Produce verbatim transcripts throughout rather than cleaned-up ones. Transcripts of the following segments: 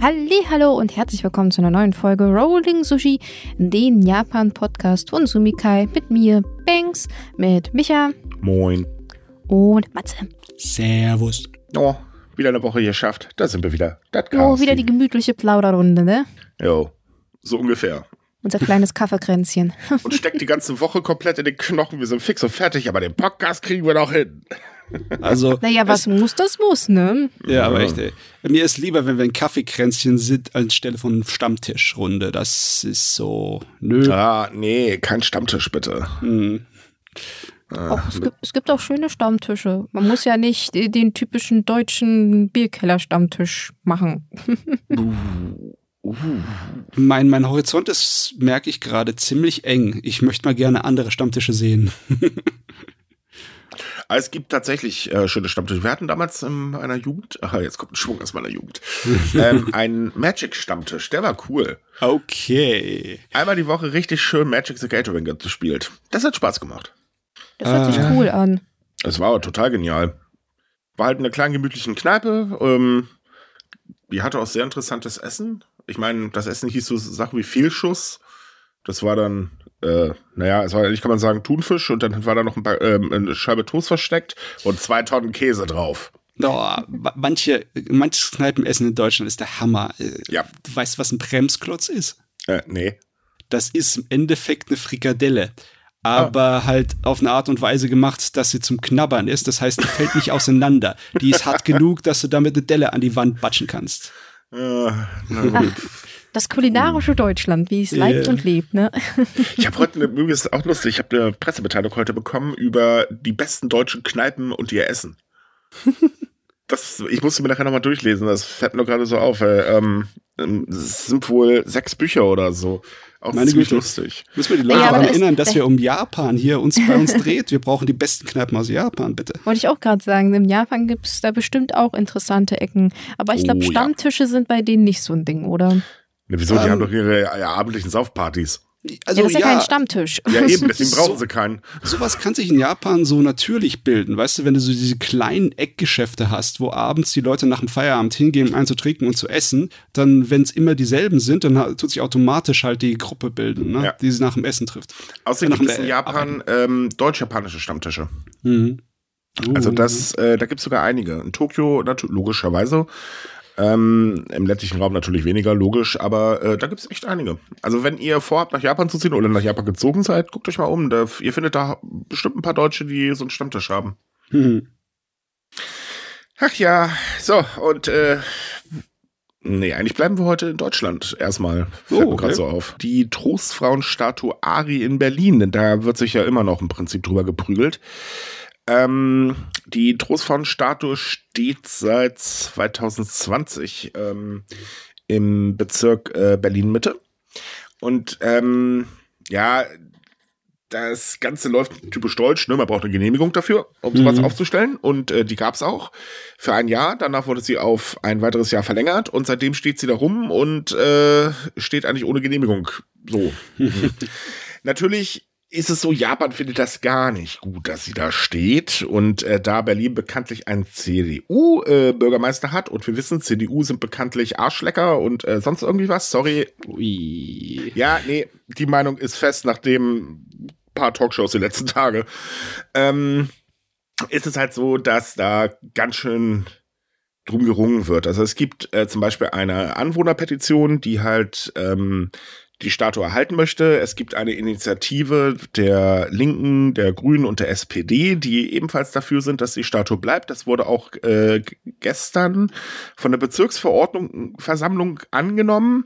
Hallihallo und herzlich willkommen zu einer neuen Folge Rolling Sushi, den Japan-Podcast von Sumikai mit mir, Banks, mit Micha. Moin. Und Matze. Servus. Oh, wieder eine Woche geschafft. Da sind wir wieder. Das Oh, wieder die gemütliche Plauderrunde, ne? Jo, so ungefähr. Unser kleines Kaffeekränzchen. Und steckt die ganze Woche komplett in den Knochen. Wir sind fix und fertig, aber den Podcast kriegen wir noch hin. Also, naja, was muss, das muss, ne? Ja, aber echt, ey. Mir ist lieber, wenn wir ein Kaffeekränzchen sind, anstelle von Stammtischrunde. Das ist so, nö. Ah, nee, kein Stammtisch, bitte. Hm. Auch, es, gibt, es gibt auch schöne Stammtische. Man muss ja nicht den typischen deutschen Bierkeller-Stammtisch machen. Uh. Mein, mein Horizont ist, merke ich gerade, ziemlich eng. Ich möchte mal gerne andere Stammtische sehen. Es gibt tatsächlich äh, schöne Stammtische. Wir hatten damals in meiner Jugend, aha, jetzt kommt ein Schwung aus meiner Jugend, ähm, einen Magic-Stammtisch, der war cool. Okay. Einmal die Woche richtig schön Magic the Gathering gespielt. Das hat Spaß gemacht. Das hört sich Ah. cool an. Es war total genial. War halt in einer kleinen gemütlichen Kneipe. Ähm, die hatte auch sehr interessantes Essen. Ich meine, das Essen hieß so Sachen wie Fehlschuss. Das war dann, äh, naja, es war eigentlich, kann man sagen, Thunfisch und dann war da noch ein paar, ähm, eine Scheibe Toast versteckt und zwei Tonnen Käse drauf. Oh, manche, manches Kneipenessen in Deutschland ist der Hammer. Ja. Du weißt, was ein Bremsklotz ist? Äh, nee. Das ist im Endeffekt eine Frikadelle. Aber ah. halt auf eine Art und Weise gemacht, dass sie zum Knabbern ist. Das heißt, die fällt nicht auseinander. Die ist hart genug, dass du damit eine Delle an die Wand batschen kannst. Äh, na gut. Das kulinarische Deutschland, wie es yeah. leibt und lebt, ne? Ich habe heute, übrigens auch lustig, ich habe eine Pressemitteilung heute bekommen über die besten deutschen Kneipen und ihr Essen. Das, ich musste mir nachher nochmal durchlesen, das fällt mir gerade so auf. Ähm, es sind wohl sechs Bücher oder so. Auch Meine ziemlich Güte. lustig. Müssen wir die Leute Ja, daran das erinnern, dass wir um Japan hier uns bei uns dreht. Wir brauchen die besten Kneipen aus Japan, bitte. Wollte ich auch gerade sagen, in Japan gibt es da bestimmt auch interessante Ecken. Aber ich glaube, Oh, Stammtische ja. sind bei denen nicht so ein Ding, oder? Ne, wieso? Die Ähm, haben doch ihre ja, abendlichen Saufpartys. Also, ja, das ist ja, ja kein Stammtisch. Ja, eben, deswegen brauchen So- sie keinen. Sowas kann sich in Japan so natürlich bilden. Weißt du, wenn du so diese kleinen Eckgeschäfte hast, wo abends die Leute nach dem Feierabend hingehen, um einzutrinken und zu essen, dann, wenn es immer dieselben sind, dann ha- tut sich automatisch halt die Gruppe bilden, ne? Ja. Die sich nach dem Essen trifft. Außerdem Nach gibt es dem in Japan ähm, deutsch-japanische Stammtische. Mhm. Uh. Also das, äh, da gibt es sogar einige. In Tokio natu- logischerweise. Ähm, Im ländlichen Raum natürlich weniger, logisch, aber äh, da gibt es echt einige. Also wenn ihr vorhabt, nach Japan zu ziehen oder nach Japan gezogen seid, guckt euch mal um. Da, ihr findet da bestimmt ein paar Deutsche, die so einen Stammtisch haben. Mhm. Ach ja, so, und äh, nee, eigentlich bleiben wir heute in Deutschland erstmal. Fällt Oh, mir okay. gerade so auf. Die Trostfrauenstatue Ari in Berlin, denn da wird sich ja immer noch im Prinzip drüber geprügelt. Ähm, die Trostfrauenstatue steht seit zwanzig zwanzig ähm, im Bezirk äh, Berlin-Mitte. Und ähm, ja, das Ganze läuft typisch deutsch, ne? Man braucht eine Genehmigung dafür, um sowas Mhm. aufzustellen. Und äh, die gab es auch für ein Jahr. Danach wurde sie auf ein weiteres Jahr verlängert. Und seitdem steht sie da rum und äh, steht eigentlich ohne Genehmigung. So. Mhm. Natürlich ist es so, Japan findet das gar nicht gut, dass sie da steht. Und äh, da Berlin bekanntlich einen C D U-Bürgermeister äh, hat und wir wissen, C D U sind bekanntlich Arschlecker und äh, sonst irgendwie was, sorry. Ui. Ja, nee, die Meinung ist fest, nachdem ein paar Talkshows die letzten Tage. Ähm, ist es halt so, dass da ganz schön drum gerungen wird. Also es gibt äh, zum Beispiel eine Anwohnerpetition, die halt ähm, die Statue erhalten möchte. Es gibt eine Initiative der Linken, der Grünen und der S P D, die ebenfalls dafür sind, dass die Statue bleibt. Das wurde auch äh, g- gestern von der Bezirksverordnung Versammlung angenommen.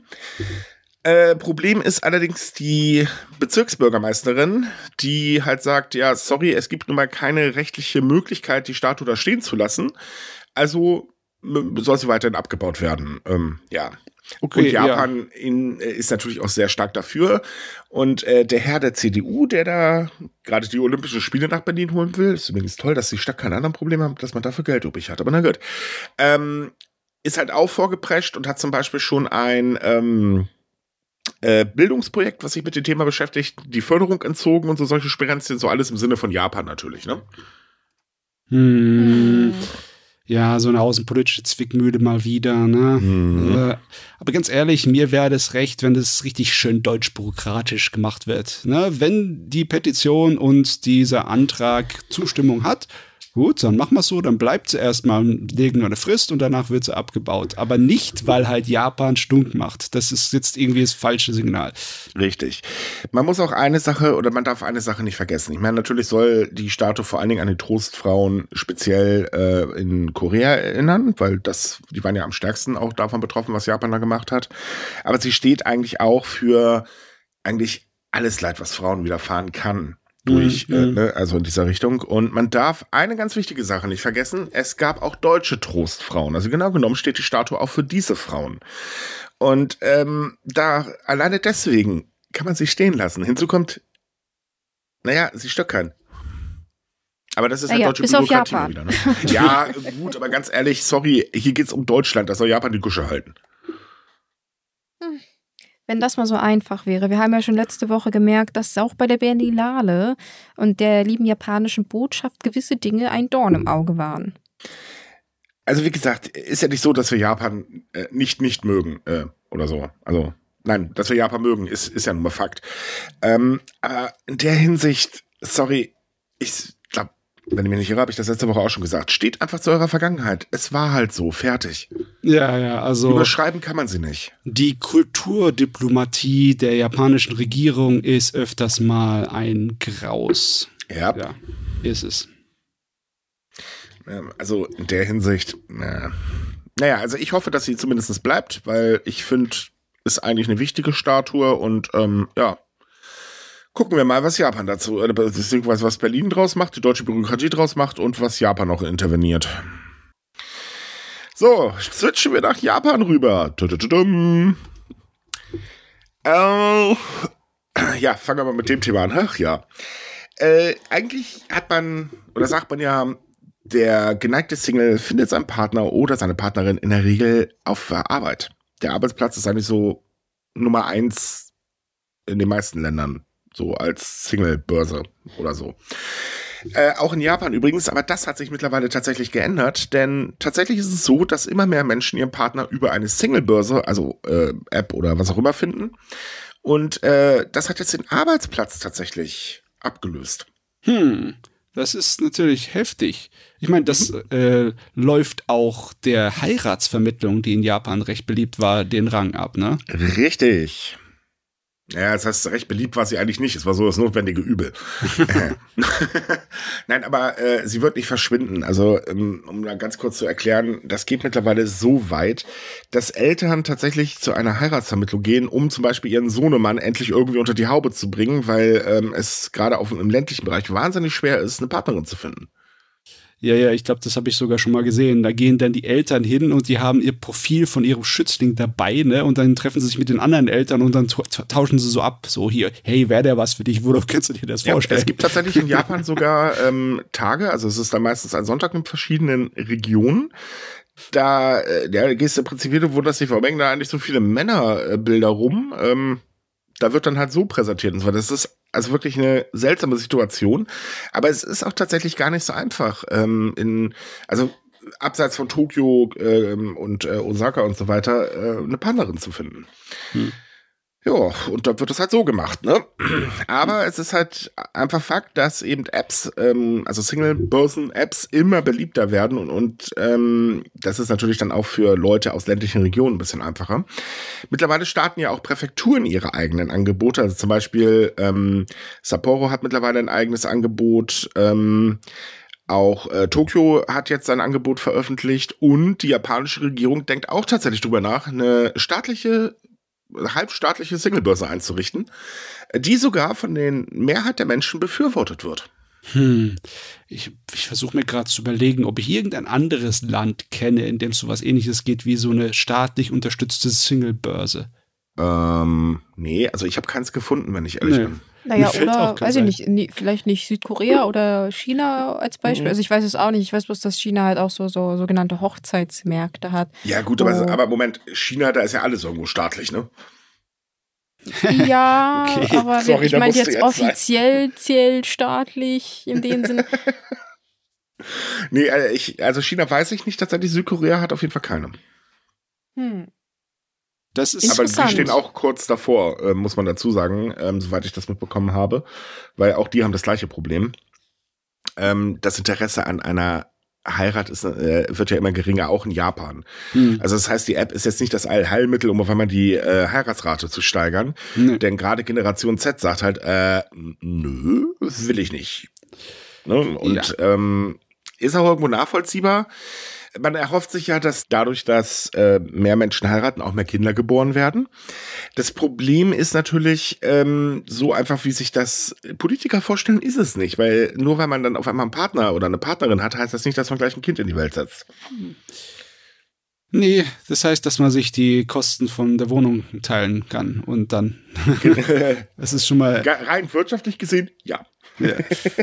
Äh, Problem ist allerdings die Bezirksbürgermeisterin, die halt sagt, ja, sorry, es gibt nun mal keine rechtliche Möglichkeit, die Statue da stehen zu lassen. Also m- soll sie weiterhin abgebaut werden. Ähm, ja. Okay, Und Japan in, äh, ist natürlich auch sehr stark dafür. Und äh, der Herr der C D U, der da gerade die Olympischen Spiele nach Berlin holen will, ist übrigens toll, dass die Stadt keine anderen Probleme hat, dass man dafür Geld übrig hat. Aber na gut. Ähm, ist halt auch vorgeprescht und hat zum Beispiel schon ein ähm, äh, Bildungsprojekt, was sich mit dem Thema beschäftigt, die Förderung entzogen und so solche Sperenzien, so alles im Sinne von Japan natürlich, ne? Hm. Ja, so eine außenpolitische Zwickmühle mal wieder, ne? Mhm. Äh, aber ganz ehrlich, mir wäre das recht, wenn das richtig schön deutsch-bürokratisch gemacht wird. Ne? Wenn die Petition und dieser Antrag Zustimmung hat, gut, dann machen wir es so, dann bleibt sie erstmal, legen wir eine Frist und danach wird sie abgebaut. Aber nicht, weil halt Japan stunk macht. Das ist jetzt irgendwie das falsche Signal. Richtig. Man muss auch eine Sache, oder man darf eine Sache nicht vergessen. Ich meine, natürlich soll die Statue vor allen Dingen an die Trostfrauen speziell äh, in Korea erinnern, weil das, die waren ja am stärksten auch davon betroffen, was Japan da gemacht hat. Aber sie steht eigentlich auch für eigentlich alles Leid, was Frauen widerfahren kann. Durch, mhm. äh, ne, also in dieser Richtung. Und man darf eine ganz wichtige Sache nicht vergessen, es gab auch deutsche Trostfrauen. Also genau genommen steht die Statue auch für diese Frauen. Und ähm, da alleine deswegen kann man sie stehen lassen. Hinzu kommt, naja, sie stöckern. Aber das ist ja, ja deutsche Bürokratie wieder. Ne? Ja, gut, aber ganz ehrlich, sorry, hier geht's um Deutschland, da soll Japan die Gusche halten. Hm. Wenn das mal so einfach wäre. Wir haben ja schon letzte Woche gemerkt, dass auch bei der Berlinale und der lieben japanischen Botschaft gewisse Dinge ein Dorn im Auge waren. Also wie gesagt, ist ja nicht so, dass wir Japan äh, nicht nicht mögen äh, oder so. Also nein, dass wir Japan mögen, ist, ist ja nun mal Fakt. Ähm, aber in der Hinsicht, sorry, ich glaube, wenn ich mich nicht irre, habe ich das letzte Woche auch schon gesagt, steht einfach zu eurer Vergangenheit. Es war halt so, fertig. Ja, ja, also. Überschreiben kann man sie nicht. Die Kulturdiplomatie der japanischen Regierung ist öfters mal ein Graus. Ja. Ja, ist es. Also in der Hinsicht, na, naja, also ich hoffe, dass sie zumindest bleibt, weil ich finde, ist eigentlich eine wichtige Statue und ähm, ja. Gucken wir mal, was Japan dazu, äh, beziehungsweise was Berlin draus macht, die deutsche Bürokratie draus macht und was Japan noch interveniert. So, switchen wir nach Japan rüber. Äh, ja, fangen wir mal mit dem Thema an. Ach ja. Äh, eigentlich hat man, oder sagt man ja, der geneigte Single findet seinen Partner oder seine Partnerin in der Regel auf der Arbeit. Der Arbeitsplatz ist eigentlich so Nummer eins in den meisten Ländern. So als Single-Börse oder so. Äh, auch in Japan übrigens, aber das hat sich mittlerweile tatsächlich geändert, denn tatsächlich ist es so, dass immer mehr Menschen ihren Partner über eine Single-Börse, also äh, App oder was auch immer finden. Und äh, das hat jetzt den Arbeitsplatz tatsächlich abgelöst. Hm, das ist natürlich heftig. Ich meine, das äh, läuft auch der Heiratsvermittlung, die in Japan recht beliebt war, den Rang ab, ne? Richtig. Ja, das heißt, recht beliebt war sie eigentlich nicht. Es war so das notwendige Übel. Nein, aber äh, sie wird nicht verschwinden. Also, ähm, um da ganz kurz zu erklären, das geht mittlerweile so weit, dass Eltern tatsächlich zu einer Heiratsvermittlung gehen, um zum Beispiel ihren Sohnemann endlich irgendwie unter die Haube zu bringen, weil ähm, es gerade auf im ländlichen Bereich wahnsinnig schwer ist, eine Partnerin zu finden. Ja, ja, ich glaube, das habe ich sogar schon mal gesehen. Da gehen dann die Eltern hin und die haben ihr Profil von ihrem Schützling dabei, ne? Und dann treffen sie sich mit den anderen Eltern und dann tauschen sie so ab. So hier, hey, wäre der was für dich? Worauf kannst du dir das vorstellen? Ja, es gibt tatsächlich in Japan sogar ähm, Tage, also es ist dann meistens ein Sonntag in verschiedenen Regionen. Da äh, ja, gehst du im Prinzip wieder, wo das sich vermengen, da eigentlich so viele Männerbilder rum. Ähm, da wird dann halt so präsentiert. Und zwar, das ist also wirklich eine seltsame Situation. Aber es ist auch tatsächlich gar nicht so einfach. Ähm, in, also abseits von Tokio ähm, und äh, Osaka und so weiter, äh, eine Partnerin zu finden. Hm. Ja, und da wird es halt so gemacht, ne? Aber es ist halt einfach Fakt, dass eben Apps, ähm, also Single-Person-Apps immer beliebter werden und, und ähm, das ist natürlich dann auch für Leute aus ländlichen Regionen ein bisschen einfacher. Mittlerweile starten ja auch Präfekturen ihre eigenen Angebote, also zum Beispiel ähm, Sapporo hat mittlerweile ein eigenes Angebot, ähm, auch äh, Tokio hat jetzt sein Angebot veröffentlicht und die japanische Regierung denkt auch tatsächlich drüber nach, eine staatliche halbstaatliche Singlebörse einzurichten, die sogar von den Mehrheit der Menschen befürwortet wird. Hm, ich, ich versuche mir gerade zu überlegen, ob ich irgendein anderes Land kenne, in dem es sowas Ähnliches geht wie so eine staatlich unterstützte Singlebörse. Ähm, nee, also ich habe keins gefunden, wenn ich ehrlich nee. bin. Naja, oder, weiß ich nicht, nie, vielleicht nicht Südkorea oder China als Beispiel. Mhm. Also ich weiß es auch nicht. Ich weiß bloß, dass China halt auch so, so sogenannte Hochzeitsmärkte hat. Ja gut, oh. aber, aber Moment, China, da ist ja alles irgendwo staatlich, ne? Ja, okay. aber Sorry, ich meine jetzt, jetzt offiziell zählt staatlich in dem Sinne. Nee, äh, ich, also China weiß ich nicht, tatsächlich. Südkorea hat auf jeden Fall keine. Hm. Das ist Aber die Interessant. stehen auch kurz davor, äh, muss man dazu sagen, ähm, soweit ich das mitbekommen habe. Weil auch die haben das gleiche Problem. Ähm, das Interesse an einer Heirat ist, äh, wird ja immer geringer, auch in Japan. Hm. Also das heißt, die App ist jetzt nicht das Allheilmittel, um auf einmal die äh, Heiratsrate zu steigern. Nee. Denn gerade Generation Z sagt halt, äh, nö, will ich nicht. Ne? Und ja. ähm, ist auch irgendwo nachvollziehbar. Man erhofft sich ja, dass dadurch, dass äh, mehr Menschen heiraten, auch mehr Kinder geboren werden. Das Problem ist natürlich, ähm, so einfach, wie sich das Politiker vorstellen, ist es nicht. Weil nur weil man dann auf einmal einen Partner oder eine Partnerin hat, heißt das nicht, dass man gleich ein Kind in die Welt setzt. Nee, das heißt, dass man sich die Kosten von der Wohnung teilen kann und dann. Das ist schon mal. Rein wirtschaftlich gesehen, ja. Ja.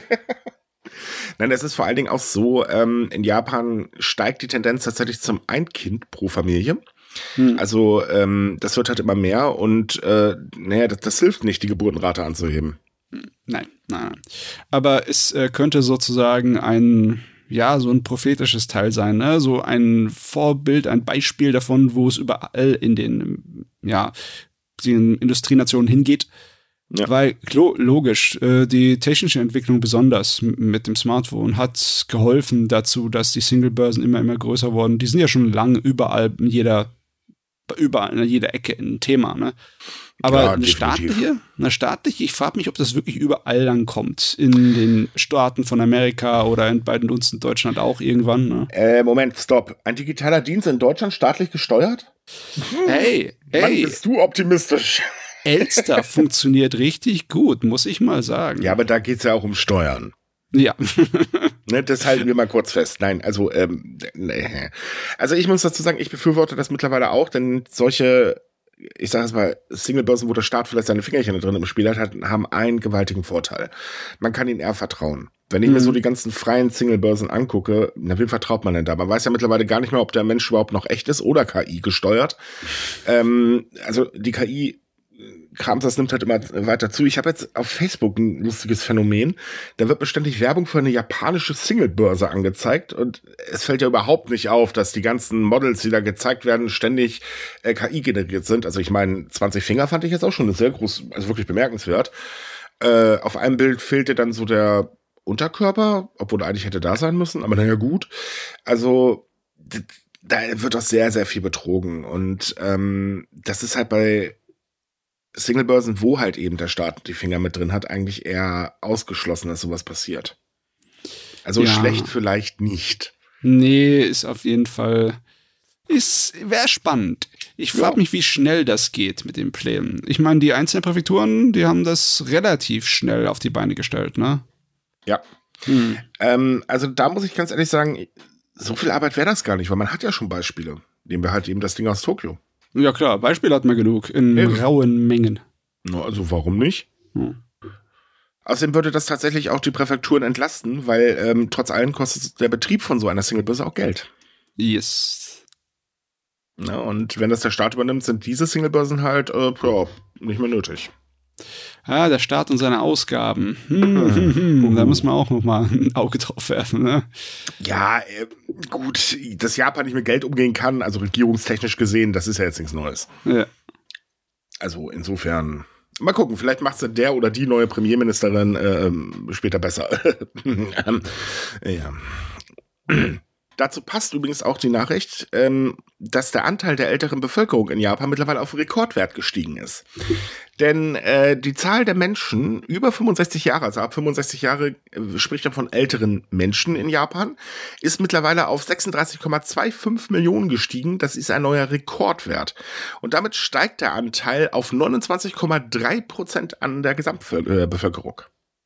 Nein, es ist vor allen Dingen auch so, ähm, in Japan steigt die Tendenz tatsächlich zum ein Kind pro Familie. Hm. Also ähm, das wird halt immer mehr und äh, naja, das, das hilft nicht, die Geburtenrate anzuheben. Nein, nein, nein. Aber es äh, könnte sozusagen ein, ja, so ein prophetisches Teil sein, ne? So ein Vorbild, ein Beispiel davon, wo es überall in den, ja, den Industrienationen hingeht. Ja. Weil, logisch, die technische Entwicklung besonders mit dem Smartphone hat geholfen dazu, dass die Singlebörsen immer, immer größer wurden. Die sind ja schon lange überall, in jeder, überall, in jeder Ecke ein Thema, ne? Aber ja, eine staatliche, eine staatliche, ich frage mich, ob das wirklich überall dann kommt. In den Staaten von Amerika oder in, bei uns in Deutschland auch irgendwann, ne? Äh, Moment, stopp. Ein digitaler Dienst in Deutschland staatlich gesteuert? Hey, hey. Mann, bist du optimistisch. Elster funktioniert richtig gut, muss ich mal sagen. Ja, aber da geht's ja auch um Steuern. Ja. Ne, das halten wir mal kurz fest. Nein, also, ähm, nee. Also ich muss dazu sagen, ich befürworte das mittlerweile auch, denn solche, ich sage es mal, Singlebörsen, wo der Staat vielleicht seine Fingerchen drin im Spiel hat, haben einen gewaltigen Vorteil. Man kann ihnen eher vertrauen. Wenn ich mhm. mir so die ganzen freien Singlebörsen angucke, na, wem vertraut man denn da? Man weiß ja mittlerweile gar nicht mehr, ob der Mensch überhaupt noch echt ist oder K I gesteuert. Ähm, also die K I Kram, das nimmt halt immer weiter zu. Ich habe jetzt auf Facebook ein lustiges Phänomen. Da wird mir ständig Werbung für eine japanische Singlebörse angezeigt und es fällt ja überhaupt nicht auf, dass die ganzen Models, die da gezeigt werden, ständig äh, K I generiert sind. Also ich meine, zwanzig Finger fand ich jetzt auch schon sehr groß, also wirklich bemerkenswert. Äh, auf einem Bild fehlte dann so der Unterkörper, obwohl er eigentlich hätte da sein müssen, aber naja, gut. Also da wird doch sehr, sehr viel betrogen und ähm, das ist halt bei Singlebörsen, wo halt eben der Staat die Finger mit drin hat, eigentlich eher ausgeschlossen, dass sowas passiert. Also ja. Schlecht vielleicht nicht. Nee, ist auf jeden Fall, ist, wäre spannend. Ich frage ja. mich, wie schnell das geht mit den Plänen. Ich meine, die einzelnen Präfekturen, die haben das relativ schnell auf die Beine gestellt, ne? Ja. Hm. Ähm, also da muss ich ganz ehrlich sagen, so viel Arbeit wäre das gar nicht, weil man hat ja schon Beispiele. Nehmen wir halt eben das Ding aus Tokio. Ja klar, Beispiele hat man genug, in ja. rauen Mengen. Na, also warum nicht? Hm. Außerdem würde das tatsächlich auch die Präfekturen entlasten, weil ähm, trotz allem kostet der Betrieb von so einer Singlebörse auch Geld. Yes. Na, und wenn das der Staat übernimmt, sind diese Singlebörsen halt äh, ja, nicht mehr nötig. Ah, der Staat und seine Ausgaben. Hm, hm, hm. Uh. Da muss man auch noch mal ein Auge drauf werfen, ne? Ja, äh, gut, dass Japan nicht mit Geld umgehen kann, also regierungstechnisch gesehen, das ist ja jetzt nichts Neues. Ja. Also insofern, mal gucken, vielleicht macht es der oder die neue Premierministerin äh, später besser. ähm, ja. Dazu passt übrigens auch die Nachricht, ähm, dass der Anteil der älteren Bevölkerung in Japan mittlerweile auf Rekordwert gestiegen ist. Denn äh, die Zahl der Menschen über fünfundsechzig Jahre, also ab fünfundsechzig Jahre, äh, spricht man von älteren Menschen in Japan, ist mittlerweile auf sechsunddreißig Komma fünfundzwanzig Millionen gestiegen. Das ist ein neuer Rekordwert. Und damit steigt der Anteil auf neunundzwanzig Komma drei Prozent an der Gesamtbevölkerung.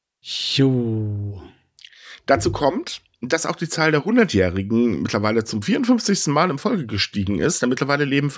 Jo. Dazu kommt, dass auch die Zahl der hundertjährigen mittlerweile zum vierundfünfzigsten Mal in Folge gestiegen ist. Denn mittlerweile leben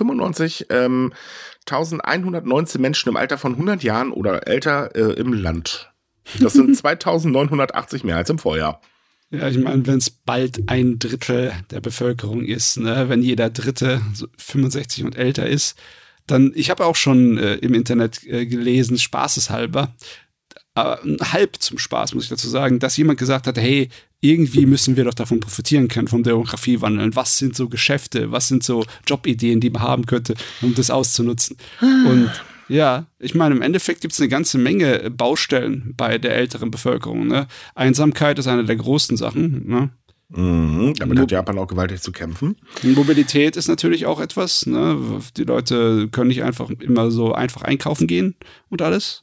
fünfundneunzigtausendeinhundertneunzehn Menschen im Alter von hundert Jahren oder älter äh, im Land. Das sind zweitausendneunhundertachtzig mehr als im Vorjahr. Ja, ich meine, wenn es bald ein Drittel der Bevölkerung ist, ne, wenn jeder Dritte so fünfundsechzig und älter ist, dann, ich habe auch schon äh, im Internet äh, gelesen, spaßeshalber, aber halb zum Spaß, muss ich dazu sagen, dass jemand gesagt hat, hey, irgendwie müssen wir doch davon profitieren können, vom Demografiewandel. Was sind so Geschäfte, was sind so Jobideen, die man haben könnte, um das auszunutzen? Und ja, ich meine, im Endeffekt gibt es eine ganze Menge Baustellen bei der älteren Bevölkerung. Ne? Einsamkeit ist eine der großen Sachen. Ne? Mhm, damit Mo- hat Japan auch gewaltig zu kämpfen. Mobilität ist natürlich auch etwas. Ne? Die Leute können nicht einfach immer so einfach einkaufen gehen und alles.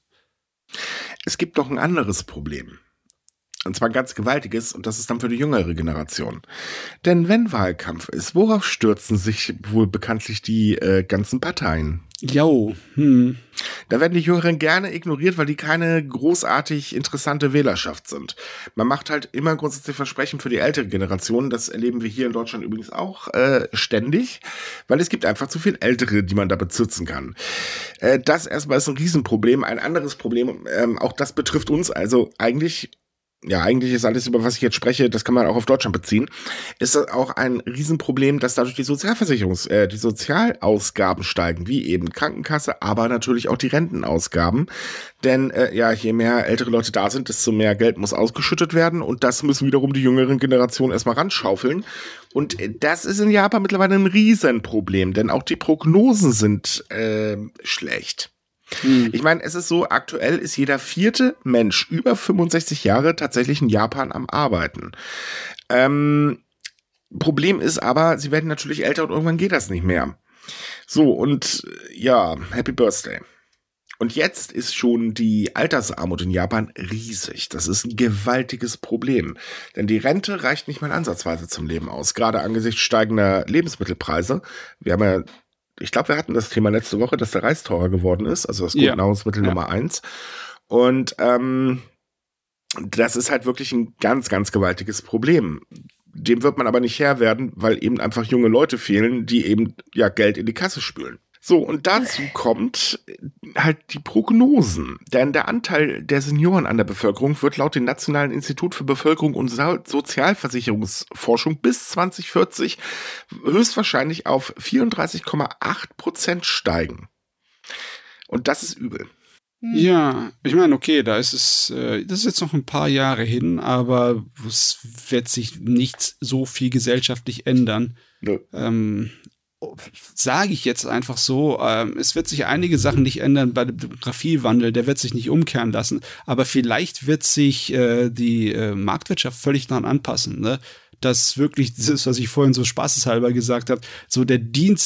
Es gibt doch ein anderes Problem. Und zwar ein ganz gewaltiges, und das ist dann für die jüngere Generation. Denn wenn Wahlkampf ist, worauf stürzen sich wohl bekanntlich die äh, ganzen Parteien? Jo, hm. Da werden die Jüngeren gerne ignoriert, weil die keine großartig interessante Wählerschaft sind. Man macht halt immer grundsätzlich Versprechen für die ältere Generation. Das erleben wir hier in Deutschland übrigens auch äh, ständig, weil es gibt einfach zu viel Ältere, die man da bezirzen kann. Äh, das erstmal ist ein Riesenproblem. Ein anderes Problem, ähm, auch das betrifft uns, also eigentlich... Ja, eigentlich ist alles, über was ich jetzt spreche, das kann man auch auf Deutschland beziehen, ist das auch ein Riesenproblem, dass dadurch die Sozialversicherungs-, äh, die Sozialausgaben steigen, wie eben Krankenkasse, aber natürlich auch die Rentenausgaben. Denn, äh, ja, je mehr ältere Leute da sind, desto mehr Geld muss ausgeschüttet werden und das müssen wiederum die jüngeren Generationen erstmal ranschaufeln. Und das ist in Japan mittlerweile ein Riesenproblem, denn auch die Prognosen sind, äh, schlecht. Hm. Ich meine, es ist so, aktuell ist jeder vierte Mensch über fünfundsechzig Jahre tatsächlich in Japan am Arbeiten. Ähm, Problem ist aber, sie werden natürlich älter und irgendwann geht das nicht mehr. So, und ja, Happy Birthday. Und jetzt ist schon die Altersarmut in Japan riesig. Das ist ein gewaltiges Problem. Denn die Rente reicht nicht mal ansatzweise zum Leben aus. Gerade angesichts steigender Lebensmittelpreise. Wir haben ja Ich glaube, wir hatten das Thema letzte Woche, dass der Reis teurer geworden ist, also das Grundnahrungsmittel ja. Nummer eins. Und ähm, das ist halt wirklich ein ganz, ganz gewaltiges Problem. Dem wird man aber nicht Herr werden, weil eben einfach junge Leute fehlen, die eben ja Geld in die Kasse spülen. So, und dazu kommt halt die Prognosen. Denn der Anteil der Senioren an der Bevölkerung wird laut dem Nationalen Institut für Bevölkerung und Sozialversicherungsforschung bis zwanzig vierzig höchstwahrscheinlich auf vierunddreißig Komma acht Prozent steigen. Und das ist übel. Ja, ich meine, okay, da ist es, äh, das ist jetzt noch ein paar Jahre hin, aber es wird sich nicht so viel gesellschaftlich ändern. Nö. Ähm, Sage ich jetzt einfach so, ähm, es wird sich einige Sachen nicht ändern bei dem Demografiewandel, der wird sich nicht umkehren lassen, aber vielleicht wird sich äh, die äh, Marktwirtschaft völlig daran anpassen, ne? Dass wirklich, das ist, was ich vorhin so spaßeshalber gesagt habe, so der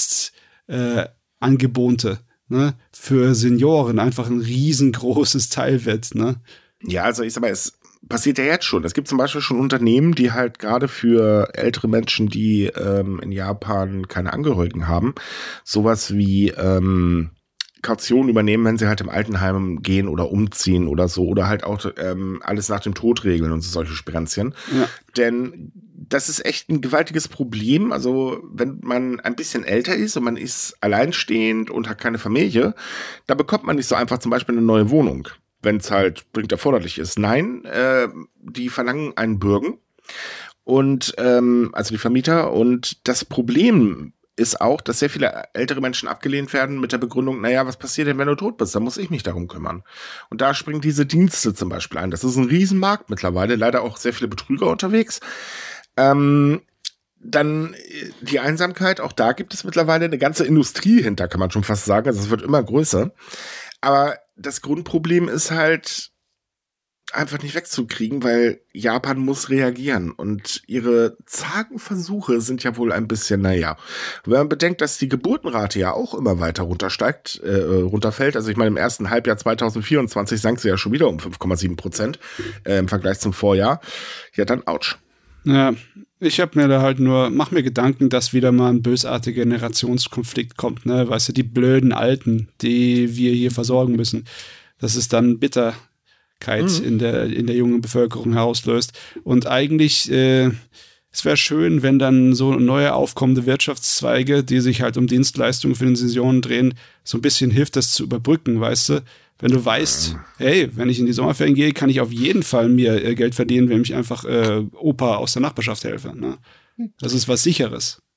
Dienstangebote äh, ne, für Senioren einfach ein riesengroßes Teil wird. Ne? Ja, also ich sag mal, es passiert ja jetzt schon. Es gibt zum Beispiel schon Unternehmen, die halt gerade für ältere Menschen, die ähm, in Japan keine Angehörigen haben, sowas wie ähm, Kaution übernehmen, wenn sie halt im Altenheim gehen oder umziehen oder so, oder halt auch ähm, alles nach dem Tod regeln und so solche Sperenzchen. Ja. Denn das ist echt ein gewaltiges Problem. Also wenn man ein bisschen älter ist und man ist alleinstehend und hat keine Familie, da bekommt man nicht so einfach zum Beispiel eine neue Wohnung, wenn es halt dringend erforderlich ist. Nein, äh, die verlangen einen Bürgen und ähm, also die Vermieter. Und das Problem ist auch, dass sehr viele ältere Menschen abgelehnt werden mit der Begründung, naja, was passiert denn, wenn du tot bist? Da muss ich mich darum kümmern. Und da springen diese Dienste zum Beispiel ein. Das ist ein Riesenmarkt mittlerweile, leider auch sehr viele Betrüger unterwegs. Ähm, dann die Einsamkeit, auch da gibt es mittlerweile eine ganze Industrie hinter, kann man schon fast sagen. Also es wird immer größer. Aber das Grundproblem ist halt einfach nicht wegzukriegen, weil Japan muss reagieren und ihre zagen Versuche sind ja wohl ein bisschen, naja, wenn man bedenkt, dass die Geburtenrate ja auch immer weiter runtersteigt, äh, runterfällt, also ich meine, im ersten Halbjahr zwanzig vierundzwanzig sank sie ja schon wieder um fünf Komma sieben Prozent äh, im Vergleich zum Vorjahr, ja dann ouch. Ja, ich habe mir da halt nur, mach mir Gedanken, dass wieder mal ein bösartiger Generationskonflikt kommt, ne, weißt du, die blöden Alten, die wir hier versorgen müssen, dass es dann Bitterkeit mhm. in der, in der jungen Bevölkerung herauslöst und eigentlich, äh, es wäre schön, wenn dann so neue aufkommende Wirtschaftszweige, die sich halt um Dienstleistungen für den Senioren drehen, so ein bisschen hilft, das zu überbrücken, weißt du? Wenn du weißt, hey, wenn ich in die Sommerferien gehe, kann ich auf jeden Fall mir äh, Geld verdienen, wenn ich einfach äh, Opa aus der Nachbarschaft helfe. Ne? Das ist was Sicheres.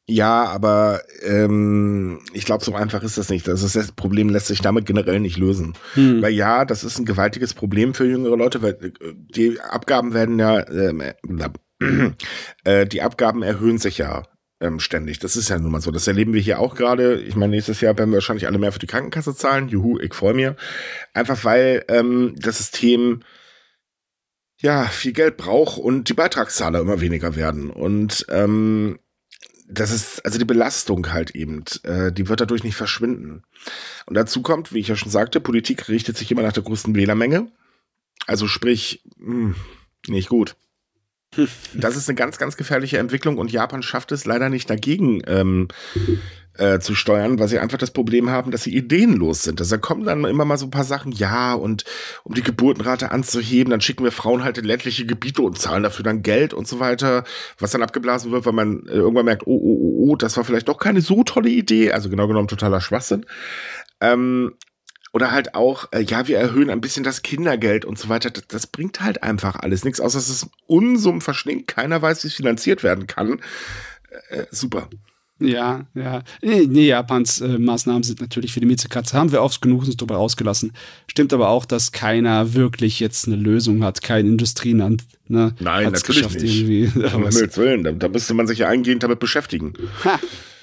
Ja, aber ähm, ich glaube, so einfach ist das nicht. Das, ist das Problem lässt sich damit generell nicht lösen. Hm. Weil ja, das ist ein gewaltiges Problem für jüngere Leute, weil die Abgaben werden ja, äh, äh, die Abgaben erhöhen sich ja ähm, ständig. Das ist ja nun mal so. Das erleben wir hier auch gerade. Ich meine, nächstes Jahr werden wir wahrscheinlich alle mehr für die Krankenkasse zahlen. Juhu, ich freue mich. Einfach weil ähm, das System ja viel Geld braucht und die Beitragszahler immer weniger werden. Und ähm, das ist, also die Belastung halt eben, äh, die wird dadurch nicht verschwinden. Und dazu kommt, wie ich ja schon sagte, Politik richtet sich immer nach der größten Wählermenge. Also sprich, mh, nicht gut. Das ist eine ganz, ganz gefährliche Entwicklung und Japan schafft es leider nicht dagegen ähm, äh, zu steuern, weil sie einfach das Problem haben, dass sie ideenlos sind. Also da kommen dann immer mal so ein paar Sachen, ja, und um die Geburtenrate anzuheben, dann schicken wir Frauen halt in ländliche Gebiete und zahlen dafür dann Geld und so weiter, was dann abgeblasen wird, weil man äh, irgendwann merkt, oh, oh, oh, oh, das war vielleicht doch keine so tolle Idee, also genau genommen totaler Schwachsinn. Ähm, Oder halt auch, äh, ja, wir erhöhen ein bisschen das Kindergeld und so weiter. Das, das bringt halt einfach alles nichts, außer dass es Unsummen verschlingt. Keiner weiß, wie es finanziert werden kann. Äh, super. Ja, ja. Nee, nee Japans äh, Maßnahmen sind natürlich für die Miezekatze. Haben wir oft genug uns darüber ausgelassen. Stimmt aber auch, dass keiner wirklich jetzt eine Lösung hat. Kein Industrieland. Ne, Nein, natürlich nicht. Irgendwie, um Himmels Willen. Da, da müsste man sich ja eingehend damit beschäftigen. Ha.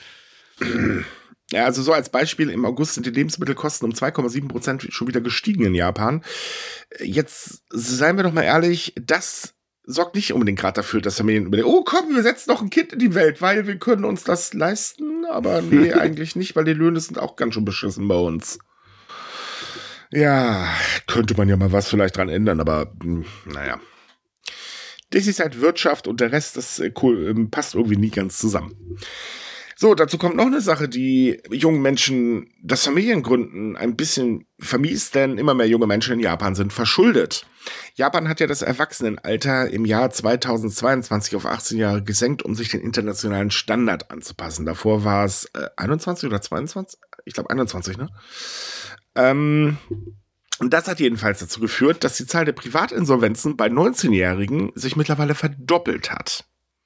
Ja, also so als Beispiel, im August sind die Lebensmittelkosten um zwei Komma sieben Prozent schon wieder gestiegen in Japan. Jetzt seien wir doch mal ehrlich, das sorgt nicht unbedingt gerade dafür, dass Familien überlegen, oh komm, wir setzen noch ein Kind in die Welt, weil wir können uns das leisten. Aber nee, eigentlich nicht, weil die Löhne sind auch ganz schön beschissen bei uns. Ja, könnte man ja mal was vielleicht dran ändern, aber mh, naja. Das ist halt Wirtschaft und der Rest, das äh, passt irgendwie nie ganz zusammen. So, dazu kommt noch eine Sache, die jungen Menschen das Familiengründen ein bisschen vermiest, denn immer mehr junge Menschen in Japan sind verschuldet. Japan hat ja das Erwachsenenalter im Jahr zweitausendzweiundzwanzig auf achtzehn Jahre gesenkt, um sich den internationalen Standard anzupassen. Davor war es äh, einundzwanzig oder zweiundzwanzig? Ich glaube einundzwanzig, ne? Ähm, und das hat jedenfalls dazu geführt, dass die Zahl der Privatinsolvenzen bei neunzehnjährigen sich mittlerweile verdoppelt hat.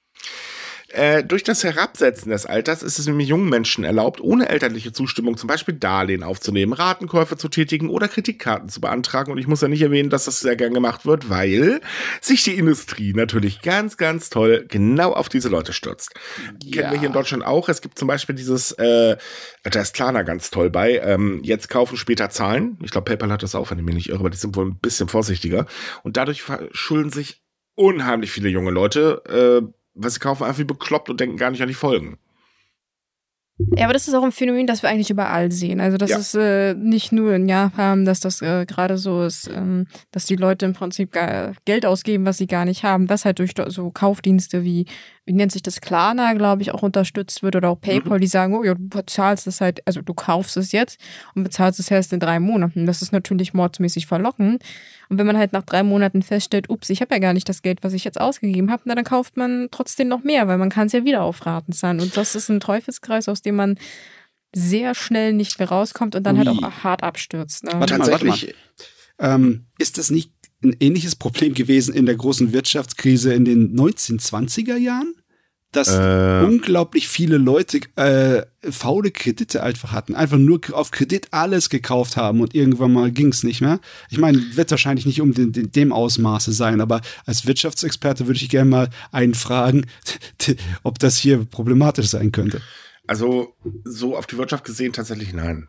Äh, durch das Herabsetzen des Alters ist es nämlich jungen Menschen erlaubt, ohne elterliche Zustimmung zum Beispiel Darlehen aufzunehmen, Ratenkäufe zu tätigen oder Kreditkarten zu beantragen. Und ich muss ja nicht erwähnen, dass das sehr gern gemacht wird, weil sich die Industrie natürlich ganz, ganz toll genau auf diese Leute stürzt. Ja. Kennen wir hier in Deutschland auch. Es gibt zum Beispiel dieses, äh, da ist Klarna ganz toll bei, ähm, jetzt kaufen, später zahlen. Ich glaube, PayPal hat das auch, wenn ich mich nicht irre, aber die sind wohl ein bisschen vorsichtiger. Und dadurch verschulden sich unheimlich viele junge Leute, äh, weil sie kaufen einfach wie bekloppt und denken gar nicht an die Folgen. Ja, aber das ist auch ein Phänomen, das wir eigentlich überall sehen. Also das ja. ist äh, nicht nur in Japan, dass das äh, gerade so ist, ähm, dass die Leute im Prinzip gar Geld ausgeben, was sie gar nicht haben, was halt durch so Kaufdienste wie, wie nennt sich das, Klarna, glaube ich, auch unterstützt wird oder auch PayPal, mhm. die sagen, oh ja, du bezahlst es halt, also du kaufst es jetzt und bezahlst es erst in drei Monaten. Das ist natürlich mordsmäßig verlockend. Und wenn man halt nach drei Monaten feststellt, ups, ich habe ja gar nicht das Geld, was ich jetzt ausgegeben habe, dann kauft man trotzdem noch mehr, weil man kann es ja wieder auf Raten zahlen. Und das ist ein Teufelskreis, aus dem man sehr schnell nicht mehr rauskommt und dann Ui. halt auch hart abstürzt. Ne? Warte mal, warte mal. Ähm, ist das nicht ein ähnliches Problem gewesen in der großen Wirtschaftskrise in den neunzehnhundertzwanziger Jahren? Dass äh. unglaublich viele Leute äh, faule Kredite einfach hatten. Einfach nur auf Kredit alles gekauft haben und irgendwann mal ging es nicht mehr. Ich meine, wird wahrscheinlich nicht um den, den, dem Ausmaße sein, aber als Wirtschaftsexperte würde ich gerne mal einen fragen, ob das hier problematisch sein könnte. Also so auf die Wirtschaft gesehen tatsächlich nein.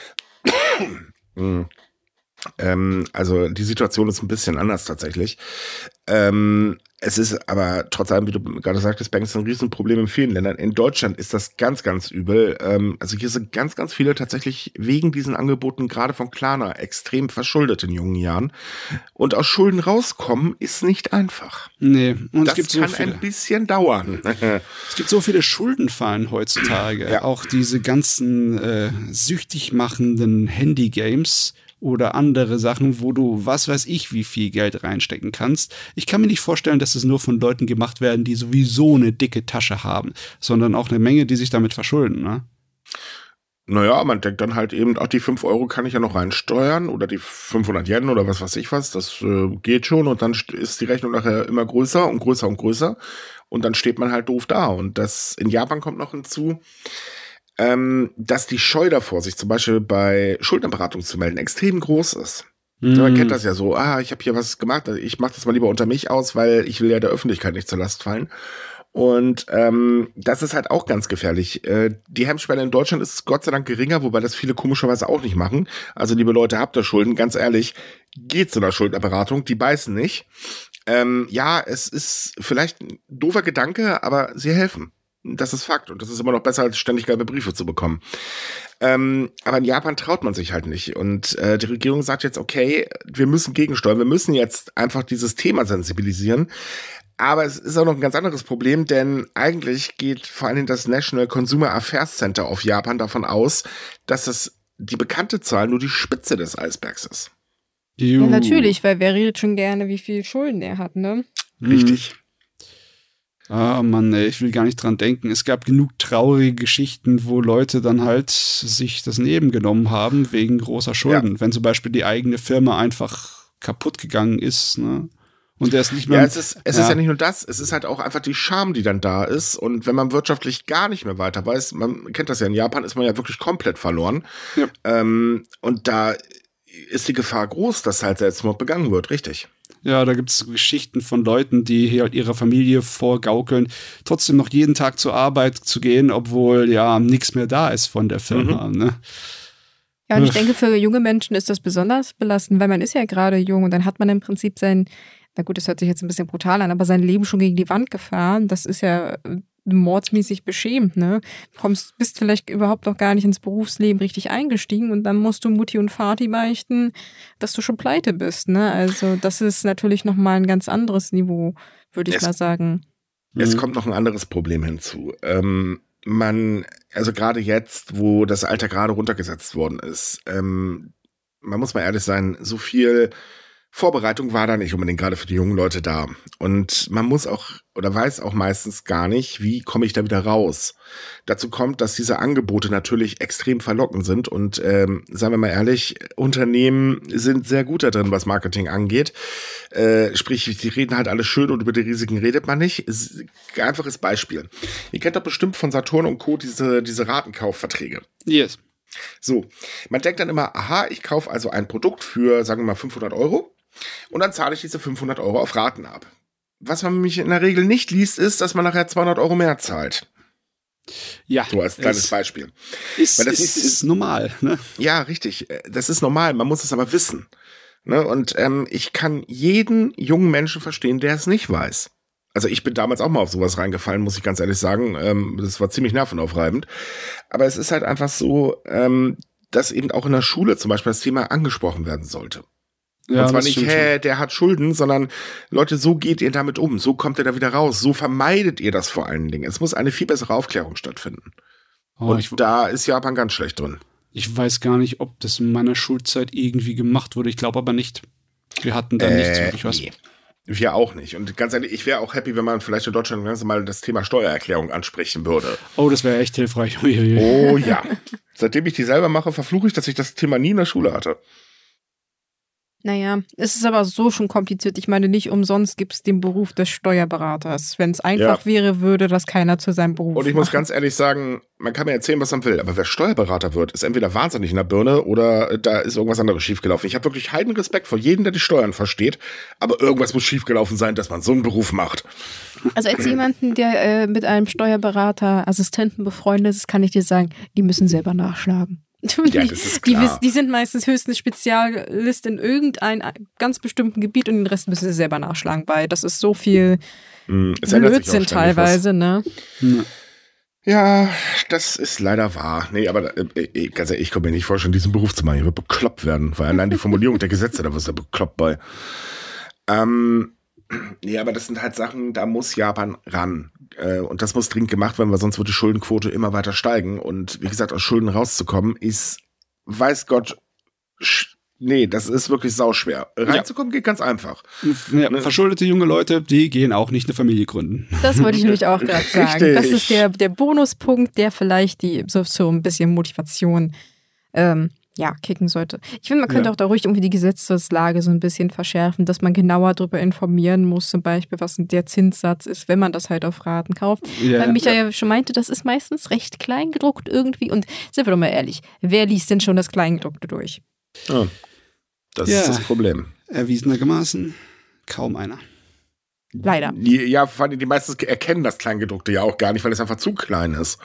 hm. ähm, also die Situation ist ein bisschen anders tatsächlich. Ähm, es ist aber trotz allem, wie du gerade sagtest, Banks ist ein Riesenproblem in vielen Ländern. In Deutschland ist das ganz, ganz übel. Ähm, also hier sind ganz, ganz viele tatsächlich wegen diesen Angeboten, gerade von Klarna, extrem verschuldet in jungen Jahren. Und aus Schulden rauskommen ist nicht einfach. Nee, und das es gibt kann so viele. ein bisschen dauern. Es gibt so viele Schuldenfallen heutzutage. Ja. Auch diese ganzen äh, süchtig machenden Handygames oder andere Sachen, wo du was weiß ich wie viel Geld reinstecken kannst. Ich kann mir nicht vorstellen, dass es nur von Leuten gemacht werden, die sowieso eine dicke Tasche haben, sondern auch eine Menge, die sich damit verschulden, ne? Naja, man denkt dann halt eben, auch die fünf Euro kann ich ja noch reinsteuern oder die fünfhundert Yen oder was weiß ich was, das äh, geht schon und dann ist die Rechnung nachher immer größer und größer und größer und dann steht man halt doof da. Und das in Japan kommt noch hinzu, ähm, dass die Scheu davor, sich zum Beispiel bei Schuldnerberatung zu melden, extrem groß ist. Mm. Man kennt das ja so, ah, ich habe hier was gemacht, ich mache das mal lieber unter mich aus, weil ich will ja der Öffentlichkeit nicht zur Last fallen. Und ähm, das ist halt auch ganz gefährlich. Äh, die Hemmschwelle in Deutschland ist Gott sei Dank geringer, wobei das viele komischerweise auch nicht machen. Also liebe Leute, habt ihr Schulden, ganz ehrlich, geht zu einer Schuldnerberatung, die beißen nicht. Ähm, ja, es ist vielleicht ein doofer Gedanke, aber sie helfen. Das ist Fakt und das ist immer noch besser, als ständig gelbe Briefe zu bekommen. Ähm, aber in Japan traut man sich halt nicht und äh, die Regierung sagt jetzt, okay, wir müssen gegensteuern, wir müssen jetzt einfach dieses Thema sensibilisieren. Aber es ist auch noch ein ganz anderes Problem, denn eigentlich geht vor allem das National Consumer Affairs Center auf Japan davon aus, dass es die bekannte Zahl nur die Spitze des Eisbergs ist. Ja, natürlich, weil wer redet schon gerne, wie viel Schulden er hat, ne? Richtig. Ah, Mann, ey, ich will gar nicht dran denken. Es gab genug traurige Geschichten, wo Leute dann halt sich das Leben genommen haben wegen großer Schulden. Ja. Wenn zum Beispiel die eigene Firma einfach kaputt gegangen ist, ne? Und der ist nicht mehr. Ja, es ist, es ja. ist ja nicht nur das, es ist halt auch einfach die Scham, die dann da ist. Und wenn man wirtschaftlich gar nicht mehr weiter weiß, man kennt das ja, in Japan ist man ja wirklich komplett verloren. Ja. Ähm, und da ist die Gefahr groß, dass halt Selbstmord begangen wird, richtig. Ja, da gibt es Geschichten von Leuten, die hier halt ihrer Familie vorgaukeln, trotzdem noch jeden Tag zur Arbeit zu gehen, obwohl ja nichts mehr da ist von der Firma. Mhm. Ne? Ja, und ich denke, für junge Menschen ist das besonders belastend, weil man ist ja gerade jung und dann hat man im Prinzip sein, na gut, das hört sich jetzt ein bisschen brutal an, aber sein Leben schon gegen die Wand gefahren. Das ist ja mordsmäßig beschämt, ne? Du kommst, bist vielleicht überhaupt noch gar nicht ins Berufsleben richtig eingestiegen und dann musst du Mutti und Vati beichten, dass du schon pleite bist, ne? Also das ist natürlich nochmal ein ganz anderes Niveau, würde ich es, mal sagen. Es mhm. kommt noch ein anderes Problem hinzu. Ähm, man, also gerade jetzt, wo das Alter gerade runtergesetzt worden ist, ähm, man muss mal ehrlich sein, so viel Vorbereitung war da nicht unbedingt gerade für die jungen Leute da. Und man muss auch oder weiß auch meistens gar nicht, wie komme ich da wieder raus. Dazu kommt, dass diese Angebote natürlich extrem verlockend sind und ähm, sagen wir mal ehrlich, Unternehmen sind sehr gut da drin, was Marketing angeht. Äh, sprich, die reden halt alles schön und über die Risiken redet man nicht. Einfaches Beispiel. Ihr kennt doch bestimmt von Saturn und Co. diese, diese Ratenkaufverträge. Yes. So, man denkt dann immer, aha, ich kaufe also ein Produkt für, sagen wir mal, fünfhundert Euro. Und dann zahle ich diese fünfhundert Euro auf Raten ab. Was man nämlich in der Regel nicht liest, ist, dass man nachher zweihundert Euro mehr zahlt. Ja. So als kleines Beispiel. Ist, Weil das ist, ist, ist normal, ne? Ja, richtig. Das ist normal. Man muss es aber wissen. Ne? Und ähm, ich kann jeden jungen Menschen verstehen, der es nicht weiß. Also ich bin damals auch mal auf sowas reingefallen, muss ich ganz ehrlich sagen. Ähm, das war ziemlich nervenaufreibend. Aber es ist halt einfach so, ähm, dass eben auch in der Schule zum Beispiel das Thema angesprochen werden sollte. Ja, und zwar nicht, hä, der hat Schulden, sondern Leute, so geht ihr damit um, so kommt ihr da wieder raus, so vermeidet ihr das vor allen Dingen. Es muss eine viel bessere Aufklärung stattfinden. Oh, und ich, da ist Japan ganz schlecht drin. Ich weiß gar nicht, ob das in meiner Schulzeit irgendwie gemacht wurde, ich glaube aber nicht. Wir hatten da äh, nichts wirklich was. Nee. Wir auch nicht. Und ganz ehrlich, ich wäre auch happy, wenn man vielleicht in Deutschland ganz mal das Thema Steuererklärung ansprechen würde. Oh, das wäre echt hilfreich. Oh ja. Seitdem ich die selber mache, verfluche ich, dass ich das Thema nie in der Schule hatte. Naja, es ist aber so schon kompliziert. Ich meine, nicht umsonst gibt es den Beruf des Steuerberaters. Wenn es einfach ja. wäre, würde das keiner zu seinem Beruf Und ich machen. muss ganz ehrlich sagen, man kann mir erzählen, was man will, aber wer Steuerberater wird, ist entweder wahnsinnig in der Birne oder da ist irgendwas anderes schiefgelaufen. Ich habe wirklich heiden Respekt vor jedem, der die Steuern versteht, aber irgendwas muss schiefgelaufen sein, dass man so einen Beruf macht. Also als jemanden, der äh, mit einem Steuerberater, Assistenten befreundet ist, kann ich dir sagen, die müssen selber nachschlagen. Die, ja, das ist klar. Die, die sind meistens höchstens Spezialist in irgendein ganz bestimmten Gebiet und den Rest müssen sie selber nachschlagen, weil das ist so viel mm, Blödsinn teilweise, ne? Ja, das ist leider wahr. Nee, aber äh, ganz ehrlich, ich kann mir nicht vorstellen, diesen Beruf zu machen. Ich würde bekloppt werden, weil allein die Formulierung der Gesetze, da wirst du bekloppt bei. Ähm, nee, aber das sind halt Sachen, da muss Japan ran. Und das muss dringend gemacht werden, weil sonst wird die Schuldenquote immer weiter steigen. Und wie gesagt, aus Schulden rauszukommen, ist, weiß Gott, sch- nee, das ist wirklich sauschwer. Reinzukommen ja. geht ganz einfach. Ja, ne? Verschuldete junge Leute, die gehen auch nicht eine Familie gründen. Das wollte ich nämlich auch gerade sagen. Richtig. Das ist der, der Bonuspunkt, der vielleicht die so, so ein bisschen Motivation ähm, ja, kicken sollte. Ich finde, man könnte Ja. auch da ruhig irgendwie die Gesetzeslage so ein bisschen verschärfen, dass man genauer darüber informieren muss, zum Beispiel, was der Zinssatz ist, wenn man das halt auf Raten kauft. Ja, Weil Micha ja schon meinte, das ist meistens recht klein gedruckt irgendwie. Und sind wir doch mal ehrlich, wer liest denn schon das Kleingedruckte durch? Ja, das Ja. ist das Problem. Erwiesenermaßen kaum einer. Leider. Die, ja, vor allem die meisten erkennen das Kleingedruckte ja auch gar nicht, weil es einfach zu klein ist.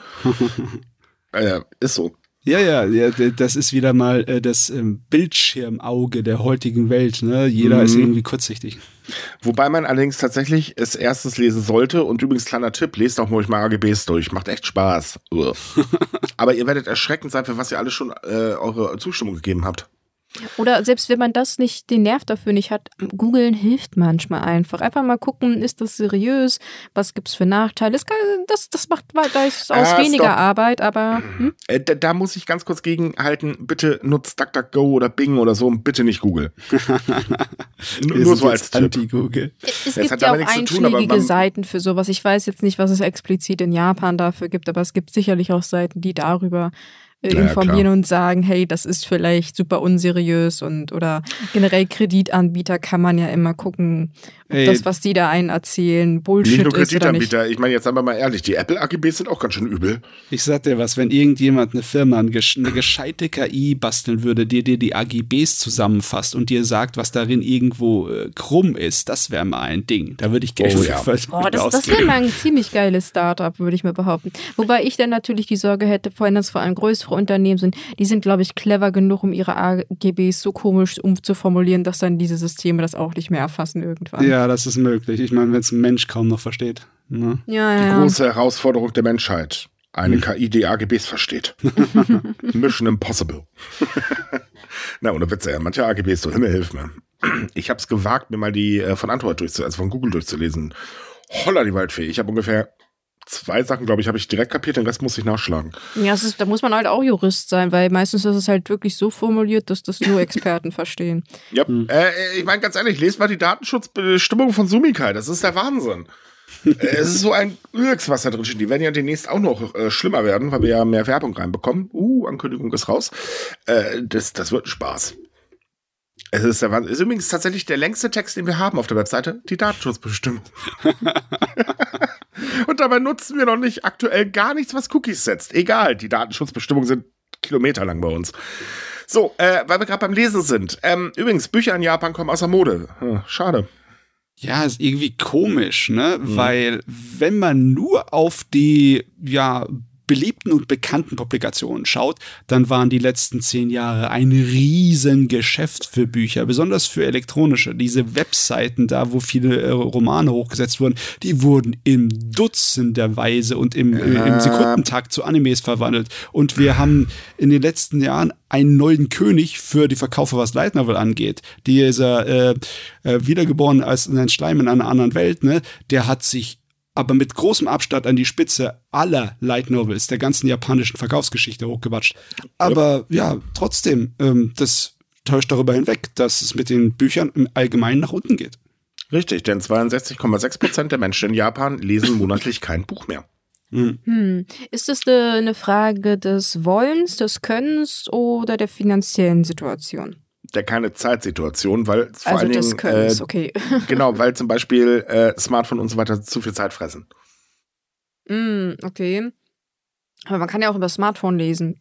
äh, ist so. Ja, ja, ja, d- das ist wieder mal äh, das ähm, Bildschirmauge der heutigen Welt. Ne? Jeder Mhm. ist irgendwie kurzsichtig. Wobei man allerdings tatsächlich es erstens lesen sollte und übrigens kleiner Tipp, lest auch ruhig mal A G Bs durch. Macht echt Spaß. Uah. Aber ihr werdet erschreckend sein, für was ihr alle schon äh, eure Zustimmung gegeben habt. Oder selbst wenn man das nicht, den Nerv dafür nicht hat, googeln hilft manchmal einfach. Einfach mal gucken, ist das seriös? Was gibt's für Nachteile? Das, kann, das, das macht weitaus Ah, weniger stopp. Arbeit, aber hm? Äh, da, da muss ich ganz kurz gegenhalten, bitte nutzt DuckDuckGo oder Bing oder so und bitte nicht Google. Nur, Wir nur sind so als jetzt Tipp. Anti-Google. es Das gibt hat ja auch damit nichts zu tun, aber einschlägige man- Seiten für sowas. Ich weiß jetzt nicht, was es explizit in Japan dafür gibt, aber es gibt sicherlich auch Seiten, die darüber äh, Ja, informieren klar. und sagen, hey, das ist vielleicht super unseriös und oder generell Kreditanbieter kann man ja immer gucken, ob Ey. das, was die da einen erzählen, Bullshit Nicht nur ist oder nicht. Kreditanbieter, ich meine jetzt sagen wir mal ehrlich, die Apple A G Bs sind auch ganz schön übel. Ich sag dir was, wenn irgendjemand eine Firma, eine gesch- eine gescheite K I basteln würde, die dir die A G Bs zusammenfasst und dir sagt, was darin irgendwo äh, krumm ist, das wäre mal ein Ding. Da würde ich Geld Oh für ja. für- Oh, das, das ausgeben. wäre mal ein ziemlich geiles Startup, würde ich mir behaupten. Wobei ich dann natürlich die Sorge hätte, vorhin, dass es vor allem größere Unternehmen sind, die sind, glaube ich, clever genug, um ihre A G Bs so komisch umzuformulieren, dass dann diese Systeme das auch nicht mehr erfassen irgendwann. Ja, das ist möglich. Ich meine, wenn es ein Mensch kaum noch versteht. Ne? ja, Die ja. große Herausforderung der Menschheit. Eine K I, die A G Bs versteht. Mission impossible. Na, ohne Witze, ja. Manche A G Bs, so Himmel, hilf mir. Ich habe es gewagt, mir mal die äh, von Android durchzulesen, also von Google durchzulesen. Holla die Waldfee. Ich habe ungefähr zwei Sachen, glaube ich, habe ich direkt kapiert, den Rest muss ich nachschlagen. Ja, es ist, da muss man halt auch Jurist sein, weil meistens ist es halt wirklich so formuliert, dass das nur Experten verstehen. Ja, äh, ich meine ganz ehrlich, lest mal die Datenschutzbestimmungen von Sumikai, das ist der Wahnsinn. Äh, es ist so ein Irks, was da drin steht. Die werden ja demnächst auch noch äh, schlimmer werden, weil wir ja mehr Werbung reinbekommen. Uh, Ankündigung ist raus. Äh, das, das wird ein Spaß. Es ist der Wahnsinn. Ist übrigens tatsächlich der längste Text, den wir haben auf der Webseite, die Datenschutzbestimmung. Und dabei nutzen wir noch nicht aktuell gar nichts, was Cookies setzt. Egal, die Datenschutzbestimmungen sind kilometerlang bei uns. So, äh, weil wir gerade beim Lesen sind. Ähm, übrigens, Bücher in Japan kommen außer Mode. Hm, schade. Ja, ist irgendwie komisch, ne? Weil wenn man nur auf die, ja, beliebten und bekannten Publikationen schaut, dann waren die letzten zehn Jahre ein Riesengeschäft für Bücher, besonders für elektronische. Diese Webseiten da, wo viele äh, Romane hochgesetzt wurden, die wurden im Dutzenderweise und im, äh, im Sekundentakt zu Animes verwandelt. Und wir haben in den letzten Jahren einen neuen König für die Verkaufe, was Light Novel angeht. Dieser äh, äh, wiedergeboren als ein Schleim in einer anderen Welt, ne, der hat sich aber mit großem Abstand an die Spitze aller Light Novels der ganzen japanischen Verkaufsgeschichte hochgewatscht. Aber ja, trotzdem, ähm, das täuscht darüber hinweg, dass es mit den Büchern im Allgemeinen nach unten geht. Richtig, denn zweiundsechzig Komma sechs Prozent der Menschen in Japan lesen monatlich kein Buch mehr. Hm. Hm. Ist das eine, eine Frage des Wollens, des Könnens oder der finanziellen Situation? Der keine Zeitsituation, weil vor Also allen des Dingen, Könnens, äh, okay. genau, weil zum Beispiel äh, Smartphone und so weiter zu viel Zeit fressen. Hm, okay. Aber man kann ja auch über Smartphone lesen.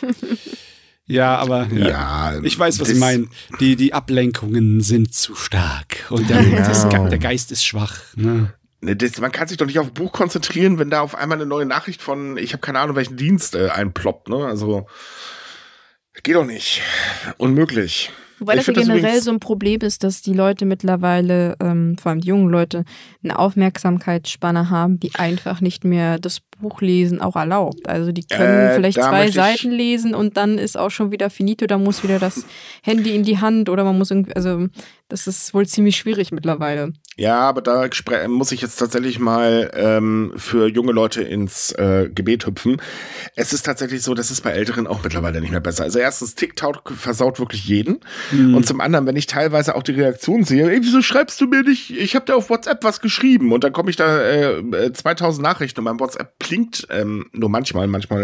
Ja, aber ja. Ja, Ich weiß, was das- Sie meinen. Die, die Ablenkungen sind zu stark. Und der, Ja. das, Ge- der Geist ist schwach. Ne? Ne, das, man kann sich doch nicht auf ein Buch konzentrieren, wenn da auf einmal eine neue Nachricht von, ich habe keine Ahnung, welchen Dienst äh, einploppt. Ne? Also, geht doch nicht. Unmöglich. Wobei Ich das ja find das generell übrigens- so ein Problem ist, dass die Leute mittlerweile, ähm, vor allem die jungen Leute, eine Aufmerksamkeitsspanne haben, die einfach nicht mehr das Buch lesen auch erlaubt. Also die können Äh, vielleicht da zwei möchte ich- Seiten lesen und dann ist auch schon wieder finito, da muss wieder das Handy in die Hand oder man muss irgendwie, also das ist wohl ziemlich schwierig mittlerweile. Ja, aber da spre- muss ich jetzt tatsächlich mal ähm, für junge Leute ins äh, Gebet hüpfen. Es ist tatsächlich so, das ist bei Älteren auch mittlerweile nicht mehr besser. Also erstens, TikTok versaut wirklich jeden. Und zum anderen, wenn ich teilweise auch die Reaktion sehe, ey, wieso schreibst du mir nicht, ich habe dir auf WhatsApp was geschrieben und dann komme ich da äh, zweitausend Nachrichten und mein WhatsApp blinkt ähm, nur manchmal, manchmal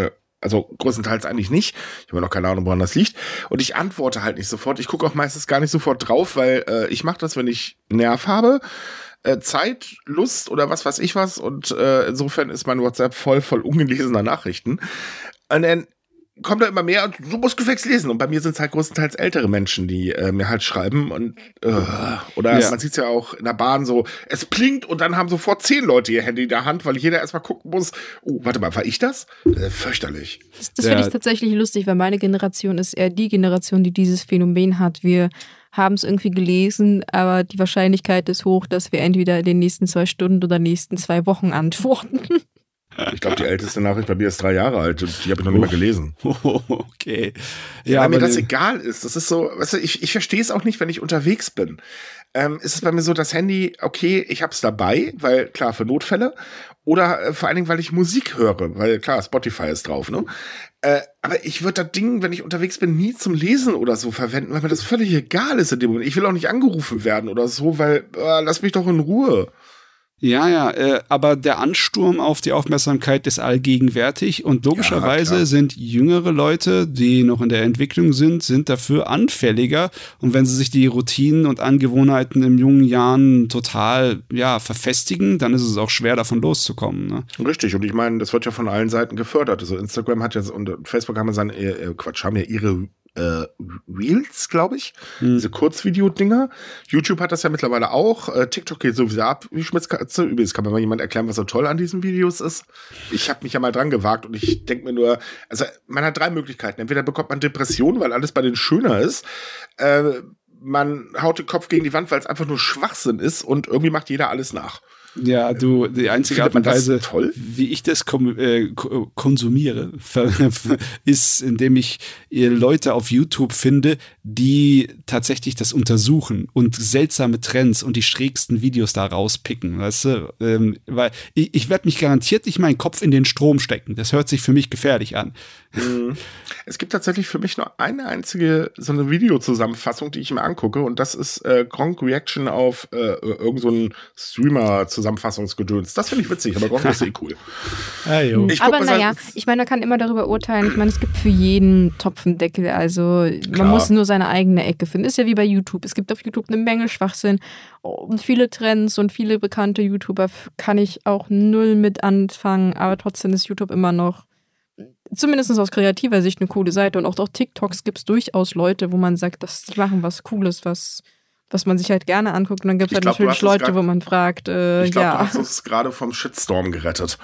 Also größtenteils eigentlich nicht. Ich habe noch keine Ahnung, woran das liegt. Und ich antworte halt nicht sofort. Ich gucke auch meistens gar nicht sofort drauf, weil äh, ich mache das, wenn ich Nerv habe, äh, Zeit, Lust oder was weiß ich was. Und äh, insofern ist mein WhatsApp voll, voll ungelesener Nachrichten. Und dann kommt da immer mehr und du musst gefälligst lesen. Und bei mir sind es halt größtenteils ältere Menschen, die äh, mir halt schreiben. Und äh, oder ja. Man sieht es ja auch in der Bahn so, es blinkt und dann haben sofort zehn Leute ihr Handy in der Hand, weil jeder erstmal gucken muss, oh, warte mal, war ich das? Äh, fürchterlich. Das, das ja. finde ich tatsächlich lustig, weil meine Generation ist eher die Generation, die dieses Phänomen hat. Wir haben es irgendwie gelesen, aber die Wahrscheinlichkeit ist hoch, dass wir entweder in den nächsten zwei Stunden oder nächsten zwei Wochen antworten. Ich glaube, die älteste Nachricht bei mir ist drei Jahre alt und die habe ich noch nicht mal gelesen. Oh, okay. Ja, weil mir das egal ist. Das ist so, weißt du, ich, ich verstehe es auch nicht, wenn ich unterwegs bin. Ähm, ist es bei mir so, das Handy, okay, ich habe es dabei, weil klar, für Notfälle. Oder äh, vor allen Dingen, weil ich Musik höre, weil klar, Spotify ist drauf, ne? Äh, aber ich würde das Ding, wenn ich unterwegs bin, nie zum Lesen oder so verwenden, weil mir das völlig egal ist in dem Moment. Ich will auch nicht angerufen werden oder so, weil äh, lass mich doch in Ruhe. Ja, ja, äh, aber der Ansturm auf die Aufmerksamkeit ist allgegenwärtig und logischerweise ja, sind jüngere Leute, die noch in der Entwicklung sind, sind dafür anfälliger und wenn sie sich die Routinen und Angewohnheiten in jungen Jahren total, ja, verfestigen, dann ist es auch schwer, davon loszukommen, ne? Richtig, und ich meine, das wird ja von allen Seiten gefördert, also Instagram hat ja und Facebook haben ja seine, äh, Quatsch, haben ja ihre Äh, Reels, glaube ich. Hm. Diese Kurzvideo-Dinger. YouTube hat das ja mittlerweile auch. Äh, TikTok geht sowieso ab wie Schmitzkatze. Übrigens kann mir mal jemand erklären, was so toll an diesen Videos ist. Ich habe mich ja mal dran gewagt und ich denke mir nur, also man hat drei Möglichkeiten. Entweder bekommt man Depressionen, weil alles bei denen schöner ist. Äh, man haut den Kopf gegen die Wand, weil es einfach nur Schwachsinn ist und irgendwie macht jeder alles nach. Ja, du, die einzige Art und Weise, wie ich das kom- äh, konsumiere, ist, indem ich Leute auf YouTube finde, die tatsächlich das untersuchen und seltsame Trends und die schrägsten Videos da rauspicken, weißt du? Ähm, weil ich, ich werde mich garantiert nicht meinen Kopf in den Strom stecken. Das hört sich für mich gefährlich an. Es gibt tatsächlich für mich nur eine einzige so eine Videozusammenfassung, die ich mir angucke und das ist äh, Gronk Reaction auf äh, irgend so ein Streamer-Zusammenfassungsgedöns. Das finde ich witzig, aber Gronk ist eh cool. Ah, jo. Ich aber naja, ich meine, man kann immer darüber urteilen. Ich meine, es gibt für jeden Topf einen Deckel. Also Klar. Man muss nur seine eigene Ecke finden. Ist ja wie bei YouTube. Es gibt auf YouTube eine Menge Schwachsinn und viele Trends und viele bekannte YouTuber kann ich auch null mit anfangen. Aber trotzdem ist YouTube immer noch zumindest aus kreativer Sicht eine coole Seite. Und auch auf TikToks gibt es durchaus Leute, wo man sagt, dass die machen was Cooles, was, was man sich halt gerne anguckt. Und dann gibt es halt glaub, natürlich Leute, grad, wo man fragt, äh, ich glaube, ja. du hast uns gerade vom Shitstorm gerettet.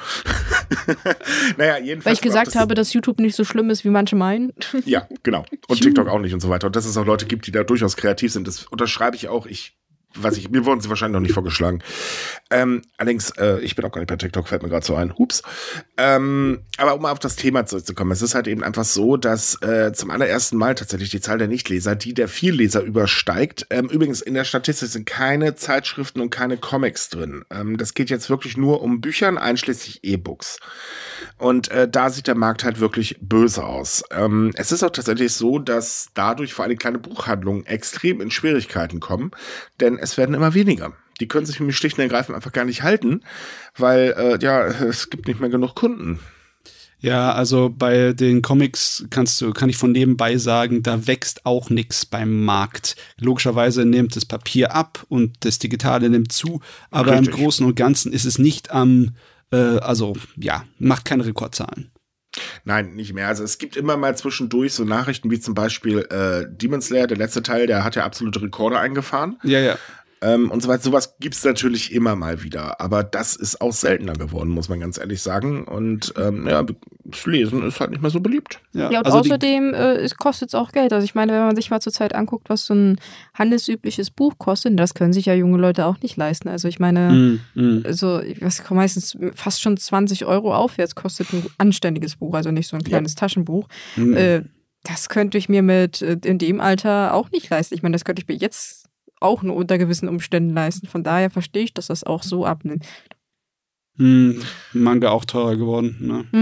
Naja, jedenfalls. Weil ich gesagt das habe, dass YouTube nicht so schlimm ist, wie manche meinen. Ja, genau. Und TikTok auch nicht und so weiter. Und dass es auch Leute gibt, die da durchaus kreativ sind. Das unterschreibe ich auch. Ich weiß ich, mir wurden sie wahrscheinlich noch nicht vorgeschlagen. Ähm, allerdings, äh, ich bin auch gar nicht bei TikTok, fällt mir gerade so ein. Hups. Ähm, aber um auf das Thema zurückzukommen, es ist halt eben einfach so, dass äh, zum allerersten Mal tatsächlich die Zahl der Nichtleser, die der Vielleser übersteigt. Ähm, übrigens, in der Statistik sind keine Zeitschriften und keine Comics drin. Ähm, das geht jetzt wirklich nur um Büchern, einschließlich E-Books. Und äh, da sieht der Markt halt wirklich böse aus. Ähm, es ist auch tatsächlich so, dass dadurch vor allem kleine Buchhandlungen extrem in Schwierigkeiten kommen, denn es werden immer weniger. Die können sich nämlich schlicht und ergreifend einfach gar nicht halten, weil äh, ja, es gibt nicht mehr genug Kunden. Ja, also bei den Comics kannst du, kann ich von nebenbei sagen, da wächst auch nichts beim Markt. Logischerweise nimmt das Papier ab und das Digitale nimmt zu, aber Richtig. Im Großen und Ganzen ist es nicht am, äh, also ja, macht keine Rekordzahlen. Nein, nicht mehr. Also es gibt immer mal zwischendurch so Nachrichten wie zum Beispiel äh, Demon Slayer, der letzte Teil, der hat ja absolute Rekorde eingefahren. Ja, ja. Ähm, und so weiter. Sowas gibt's natürlich immer mal wieder. Aber das ist auch seltener geworden, muss man ganz ehrlich sagen. Und ähm, ja, das Lesen ist halt nicht mehr so beliebt. Ja, ja und also außerdem äh, kostet es auch Geld. Also ich meine, wenn man sich mal zur Zeit anguckt, was so ein handelsübliches Buch kostet, das können sich ja junge Leute auch nicht leisten. Also ich meine, mm, mm. also was meistens fast schon zwanzig Euro aufwärts kostet ein anständiges Buch, also nicht so ein kleines ja. Taschenbuch. Mm. Äh, das könnte ich mir mit äh, in dem Alter auch nicht leisten. Ich meine, das könnte ich mir jetzt auch nur unter gewissen Umständen leisten. Von daher verstehe ich, dass das auch so abnimmt. Hm, Manga auch teurer geworden. Ne? Mm,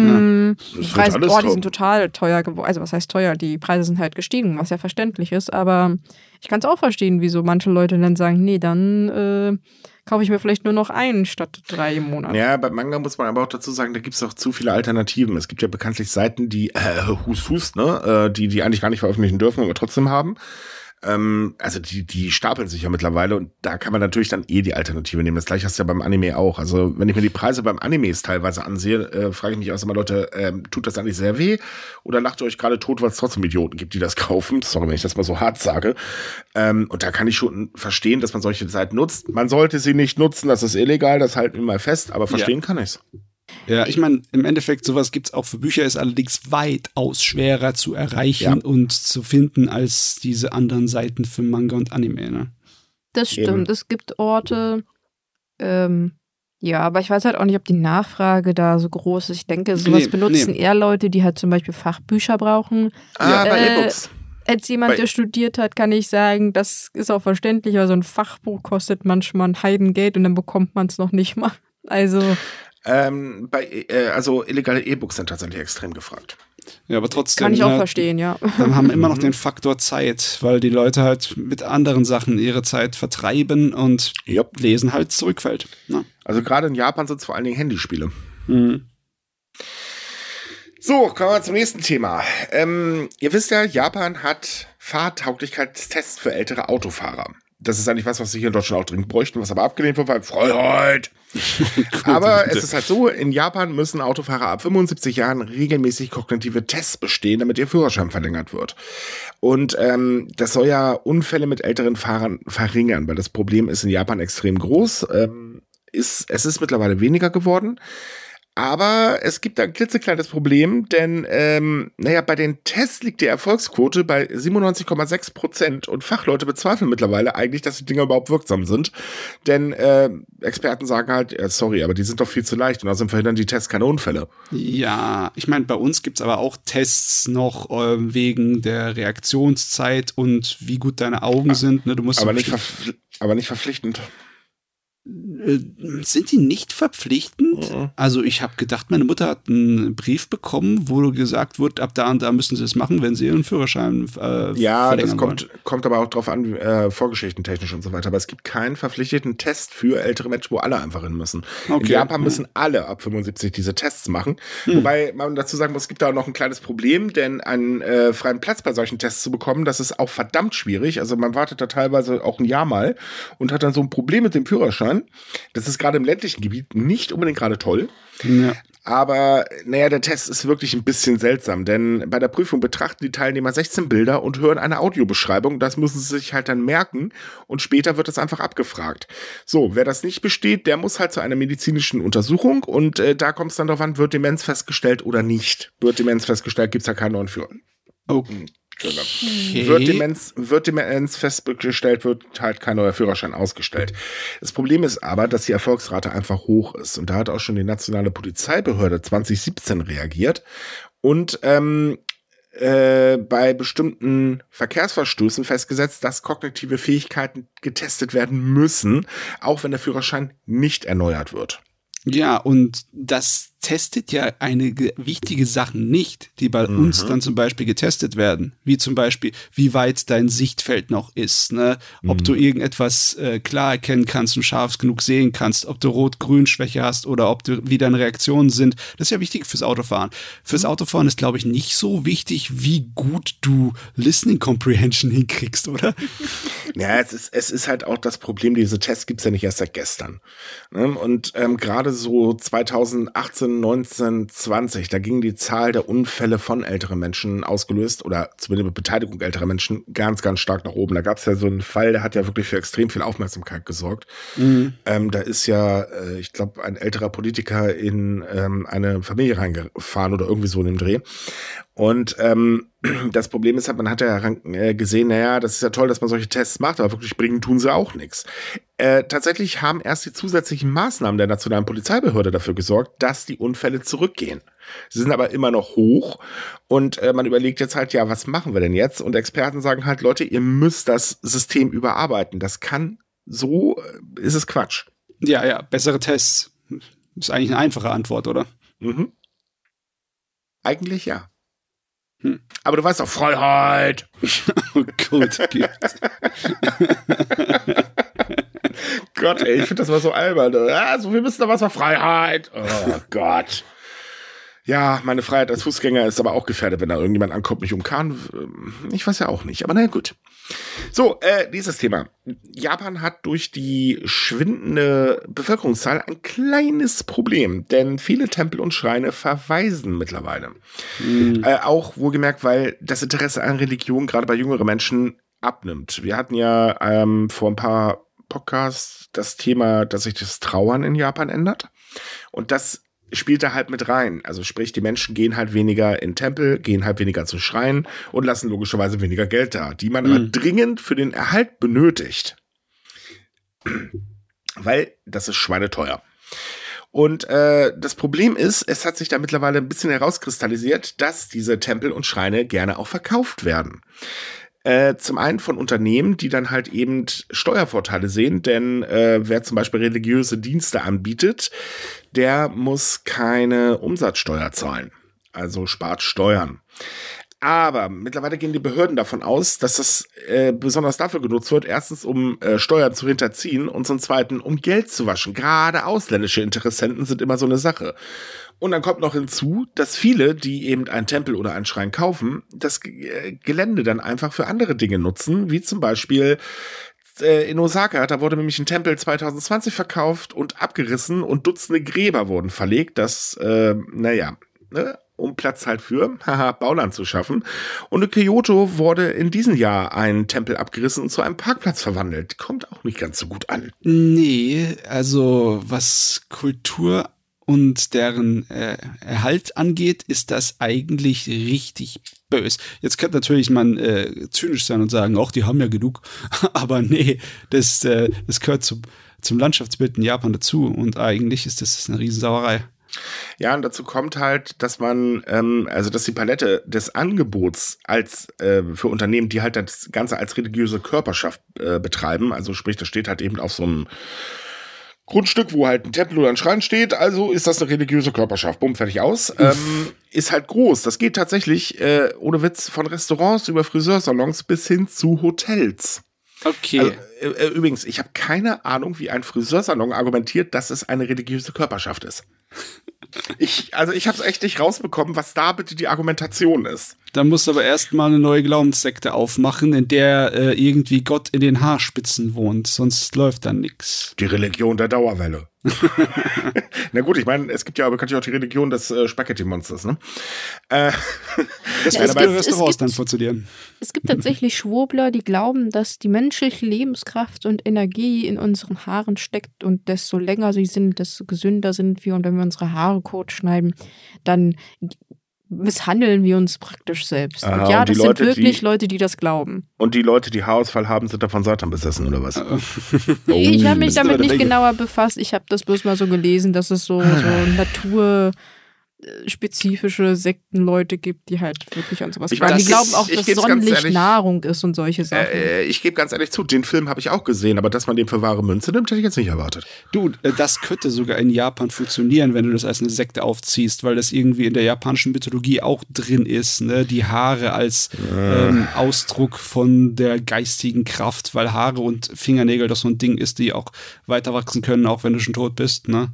Mhm. Die Das wird Preise, alles oh, die teuer. sind total teuer geworden. Also was heißt teuer? Die Preise sind halt gestiegen, was ja verständlich ist. Aber ich kann es auch verstehen, wieso manche Leute dann sagen, nee, dann äh, kaufe ich mir vielleicht nur noch einen statt drei im Monat. Ja, bei Manga muss man aber auch dazu sagen, da gibt es auch zu viele Alternativen. Es gibt ja bekanntlich Seiten, die äh, Hust, Hust, ne, äh, die die eigentlich gar nicht veröffentlichen dürfen, aber trotzdem haben. Ähm, also die, die stapeln sich ja mittlerweile und da kann man natürlich dann eh die Alternative nehmen. Das gleiche hast du ja beim Anime auch. Also wenn ich mir die Preise beim Animes teilweise ansehe, äh, frage ich mich auch immer, Leute, ähm, tut das eigentlich sehr weh? Oder lacht ihr euch gerade tot, weil es trotzdem Idioten gibt, die das kaufen? Sorry, wenn ich das mal so hart sage. Ähm, und da kann ich schon verstehen, dass man solche Seiten nutzt. Man sollte sie nicht nutzen, das ist illegal, das halten wir mal fest, aber verstehen Ja. kann ich's. Ja, ich meine, im Endeffekt, sowas gibt's auch für Bücher, ist allerdings weitaus schwerer zu erreichen Ja. und zu finden als diese anderen Seiten für Manga und Anime, ne? Das stimmt. Eben. Es gibt Orte, ähm, ja, aber ich weiß halt auch nicht, ob die Nachfrage da so groß ist. Ich denke, sowas Nee, benutzen nee. eher Leute, die halt zum Beispiel Fachbücher brauchen. Ah, bei Äh, E-Books. Als jemand, Bei- der studiert hat, kann ich sagen, das ist auch verständlich, weil so ein Fachbuch kostet manchmal ein Heidengeld und dann bekommt man es noch nicht mal. Also, Ähm, bei, äh, also illegale E-Books sind tatsächlich extrem gefragt. Ja, aber trotzdem. kann ich auch ne, verstehen, ja. Wir haben immer noch Mhm. den Faktor Zeit, weil die Leute halt mit anderen Sachen ihre Zeit vertreiben und Jupp. Lesen halt zurückfällt. Ne? Also gerade in Japan sind es vor allen Dingen Handyspiele. Mhm. So, kommen wir zum nächsten Thema. Ähm, ihr wisst ja, Japan hat Fahrtauglichkeitstests für ältere Autofahrer. Das ist eigentlich was, was sie hier in Deutschland auch dringend bräuchten, was aber abgelehnt wird, weil Freiheit. Aber es ist halt so, in Japan müssen Autofahrer ab fünfundsiebzig Jahren regelmäßig kognitive Tests bestehen, damit ihr Führerschein verlängert wird. Und ähm, das soll ja Unfälle mit älteren Fahrern verringern, weil das Problem ist in Japan extrem groß. Ähm, ist, es ist mittlerweile weniger geworden. Aber es gibt ein klitzekleines Problem, denn ähm, naja, bei den Tests liegt die Erfolgsquote bei siebenundneunzig Komma sechs Prozent und Fachleute bezweifeln mittlerweile eigentlich, dass die Dinger überhaupt wirksam sind. Denn äh, Experten sagen halt, äh, sorry, aber die sind doch viel zu leicht und außerdem verhindern die Tests keine Unfälle. Ja, ich meine, bei uns gibt's aber auch Tests noch äh, wegen der Reaktionszeit und wie gut deine Augen sind. Ne? Du musst Aber so nicht, verpfli- aber nicht verpflichtend. Äh, sind die nicht verpflichtend? Mhm. Also ich habe gedacht, meine Mutter hat einen Brief bekommen, wo gesagt wird, ab da und da müssen sie es machen, wenn sie ihren Führerschein äh, Ja, das verlängern kommt, kommt aber auch drauf an, äh, vorgeschichtentechnisch und so weiter. Aber es gibt keinen verpflichteten Test für ältere Menschen, wo alle einfach hin müssen. Okay. In Japan müssen alle ab fünfundsiebzig diese Tests machen. Hm. Wobei man dazu sagen muss, es gibt da auch noch ein kleines Problem, denn einen äh, freien Platz bei solchen Tests zu bekommen, das ist auch verdammt schwierig. Also man wartet da teilweise auch ein Jahr mal und hat dann so ein Problem mit dem Führerschein. Das ist gerade im ländlichen Gebiet nicht unbedingt gerade toll. Ja. Aber naja, der Test ist wirklich ein bisschen seltsam, denn bei der Prüfung betrachten die Teilnehmer sechzehn Bilder und hören eine Audiobeschreibung. Das müssen sie sich halt dann merken und später wird es einfach abgefragt. So, wer das nicht besteht, der muss halt zu einer medizinischen Untersuchung und äh, da kommt es dann darauf an, wird Demenz festgestellt oder nicht. Wird Demenz festgestellt, gibt es ja keinen neuen Führer. Okay. Wird Demenz, wird Demenz festgestellt, wird halt kein neuer Führerschein ausgestellt. Das Problem ist aber, dass die Erfolgsrate einfach hoch ist. Und da hat auch schon die nationale Polizeibehörde zwanzig siebzehn reagiert und ähm, äh, bei bestimmten Verkehrsverstößen festgesetzt, dass kognitive Fähigkeiten getestet werden müssen, auch wenn der Führerschein nicht erneuert wird. Ja, und das testet ja einige wichtige Sachen nicht, die bei Mhm. uns dann zum Beispiel getestet werden. Wie zum Beispiel, wie weit dein Sichtfeld noch ist, ne? Ob Mhm. du irgendetwas äh, klar erkennen kannst und scharf genug sehen kannst, ob du Rot-Grün-Schwäche hast oder ob du, wie deine Reaktionen sind. Das ist ja wichtig fürs Autofahren. Fürs Autofahren ist, glaube ich, nicht so wichtig, wie gut du Listening Comprehension hinkriegst, oder? Ja, es ist, es ist halt auch das Problem, diese Tests gibt's ja nicht erst seit gestern. Ne? Und ähm, gerade so zweitausendachtzehn, neunzehn, zwanzig, da ging die Zahl der Unfälle von älteren Menschen ausgelöst oder zumindest mit Beteiligung älterer Menschen ganz, ganz stark nach oben. Da gab's ja so einen Fall, der hat ja wirklich für extrem viel Aufmerksamkeit gesorgt. Mhm. Ähm, da ist ja, äh, ich glaube, ein älterer Politiker in ähm, eine Familie reingefahren oder irgendwie so in dem Dreh. Und ähm, das Problem ist halt, man hat ja äh, gesehen, naja, das ist ja toll, dass man solche Tests macht, aber wirklich bringen tun sie auch nichts. Äh, tatsächlich haben erst die zusätzlichen Maßnahmen der nationalen Polizeibehörde dafür gesorgt, dass die Unfälle zurückgehen. Sie sind aber immer noch hoch und äh, man überlegt jetzt halt, ja, was machen wir denn jetzt? Und Experten sagen halt, Leute, ihr müsst das System überarbeiten. Das kann so, äh, ist es Quatsch. Ja, ja, bessere Tests. Ist eigentlich eine einfache Antwort, oder? Mhm. Eigentlich ja. Hm. Aber du weißt doch, Freiheit! Oh Gott, Gott. Gott, ey, ich finde das mal so albern. Also, wir müssen da was für Freiheit. Oh Gott. Ja, meine Freiheit als Fußgänger ist aber auch gefährdet, wenn da irgendjemand ankommt, mich umkarren. Ich weiß ja auch nicht, aber naja, gut. So, äh, dieses Thema. Japan hat durch die schwindende Bevölkerungszahl ein kleines Problem, denn viele Tempel und Schreine verweisen mittlerweile. Mhm. Äh, auch wohlgemerkt, weil das Interesse an Religion gerade bei jüngeren Menschen abnimmt. Wir hatten ja ähm, vor ein paar Podcasts das Thema, dass sich das Trauern in Japan ändert. Und das spielt da halt mit rein. Also sprich, die Menschen gehen halt weniger in Tempel, gehen halt weniger zu Schreien und lassen logischerweise weniger Geld da, die man mhm. aber dringend für den Erhalt benötigt. Weil das ist schweineteuer. Und äh, das Problem ist, es hat sich da mittlerweile ein bisschen herauskristallisiert, dass diese Tempel und Schreine gerne auch verkauft werden. Äh, zum einen von Unternehmen, die dann halt eben Steuervorteile sehen, denn äh, wer zum Beispiel religiöse Dienste anbietet, der muss keine Umsatzsteuer zahlen, also spart Steuern. Aber mittlerweile gehen die Behörden davon aus, dass das äh, besonders dafür genutzt wird, erstens um äh, Steuern zu hinterziehen und zum Zweiten um Geld zu waschen. Gerade ausländische Interessenten sind immer so eine Sache. Und dann kommt noch hinzu, dass viele, die eben einen Tempel oder einen Schrein kaufen, das G- Gelände dann einfach für andere Dinge nutzen, wie zum Beispiel äh, in Osaka, da wurde nämlich ein Tempel zwanzig zwanzig verkauft und abgerissen und Dutzende Gräber wurden verlegt, das, äh, naja, ne, um Platz halt für, haha, Bauland zu schaffen. Und in Kyoto wurde in diesem Jahr ein Tempel abgerissen und zu einem Parkplatz verwandelt. Kommt auch nicht ganz so gut an. Nee, also was Kultur und deren äh, Erhalt angeht, ist das eigentlich richtig böse. Jetzt könnte natürlich man äh, zynisch sein und sagen, auch die haben ja genug. Aber nee, das, äh, das gehört zum, zum Landschaftsbild in Japan dazu. Und eigentlich ist das eine Riesensauerei. Ja, und dazu kommt halt, dass man, ähm, also dass die Palette des Angebots als äh, für Unternehmen, die halt das Ganze als religiöse Körperschaft äh, betreiben, also sprich, das steht halt eben auf so einem Grundstück, wo halt ein Tempel oder ein Schrein steht, also ist das eine religiöse Körperschaft. Bumm, fertig aus. Ähm, ist halt groß. Das geht tatsächlich, äh, ohne Witz, von Restaurants über Friseursalons bis hin zu Hotels. Okay. Also, äh, übrigens, ich habe keine Ahnung, wie ein Friseursalon argumentiert, dass es eine religiöse Körperschaft ist. Ich, also ich habe es echt nicht rausbekommen, was da bitte die Argumentation ist. Da musst du aber erstmal eine neue Glaubenssekte aufmachen, in der äh, irgendwie Gott in den Haarspitzen wohnt, sonst läuft da nix. Die Religion der Dauerwelle. Na gut, ich meine, es gibt ja bekanntlich auch die Religion des äh, Spaghetti-Monsters, ne? Äh, das ja, wird bei gibt, Restaurants dann funktionieren. Es gibt tatsächlich Schwurbler, die glauben, dass die menschliche Lebenskraft und Energie in unseren Haaren steckt und desto länger sie sind, desto gesünder sind wir. Und wenn wir unsere Haare kurz schneiden, dann misshandeln wir uns praktisch selbst. Aha, und ja, und das Leute, sind wirklich die, Leute, die das glauben. Und die Leute, die Haarausfall haben, sind davon Satan besessen, oder was? Oh, ich habe mich damit nicht genauer befasst. Ich habe das bloß mal so gelesen, dass es so, so naturspezifische Sektenleute gibt, die halt wirklich an sowas glauben. Die glauben auch, dass Sonnenlicht ehrlich, Nahrung ist und solche Sachen. Äh, ich gebe ganz ehrlich zu, den Film habe ich auch gesehen, aber dass man den für wahre Münze nimmt, hätte ich jetzt nicht erwartet. Du, das könnte sogar in Japan funktionieren, wenn du das als eine Sekte aufziehst, weil das irgendwie in der japanischen Mythologie auch drin ist, ne? Die Haare als äh. ähm, Ausdruck von der geistigen Kraft, weil Haare und Fingernägel doch so ein Ding ist, die auch weiter wachsen können, auch wenn du schon tot bist, ne?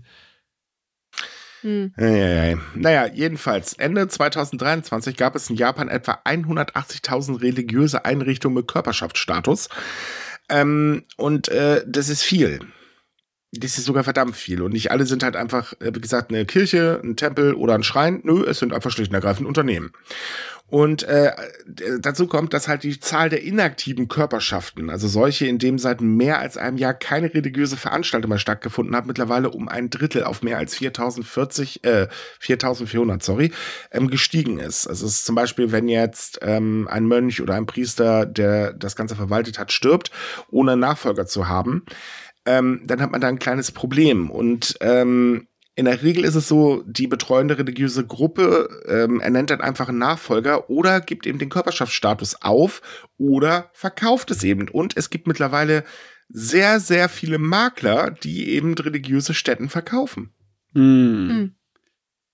Hm. Ja, ja, ja. Naja, jedenfalls, Ende zwanzig dreiundzwanzig gab es in Japan etwa hundertachtzigtausend religiöse Einrichtungen mit Körperschaftsstatus. Ähm, und äh, das ist viel. Das ist sogar verdammt viel. Und nicht alle sind halt einfach, wie gesagt, eine Kirche, ein Tempel oder ein Schrein. Nö, es sind einfach schlicht und ergreifend Unternehmen. Und äh, dazu kommt, dass halt die Zahl der inaktiven Körperschaften, also solche, in denen seit mehr als einem Jahr keine religiöse Veranstaltung mehr stattgefunden hat, mittlerweile um ein Drittel auf mehr als viertausendvierzig, äh, viertausendvierhundert, sorry, ähm, gestiegen ist. Also es ist zum Beispiel, wenn jetzt ähm, ein Mönch oder ein Priester, der das Ganze verwaltet hat, stirbt, ohne Nachfolger zu haben, ähm, dann hat man da ein kleines Problem. Und ähm, in der Regel ist es so, die betreuende religiöse Gruppe ähm, ernennt dann einfach einen Nachfolger oder gibt eben den Körperschaftsstatus auf oder verkauft es eben. Und es gibt mittlerweile sehr, sehr viele Makler, die eben religiöse Stätten verkaufen. Hm. Hm.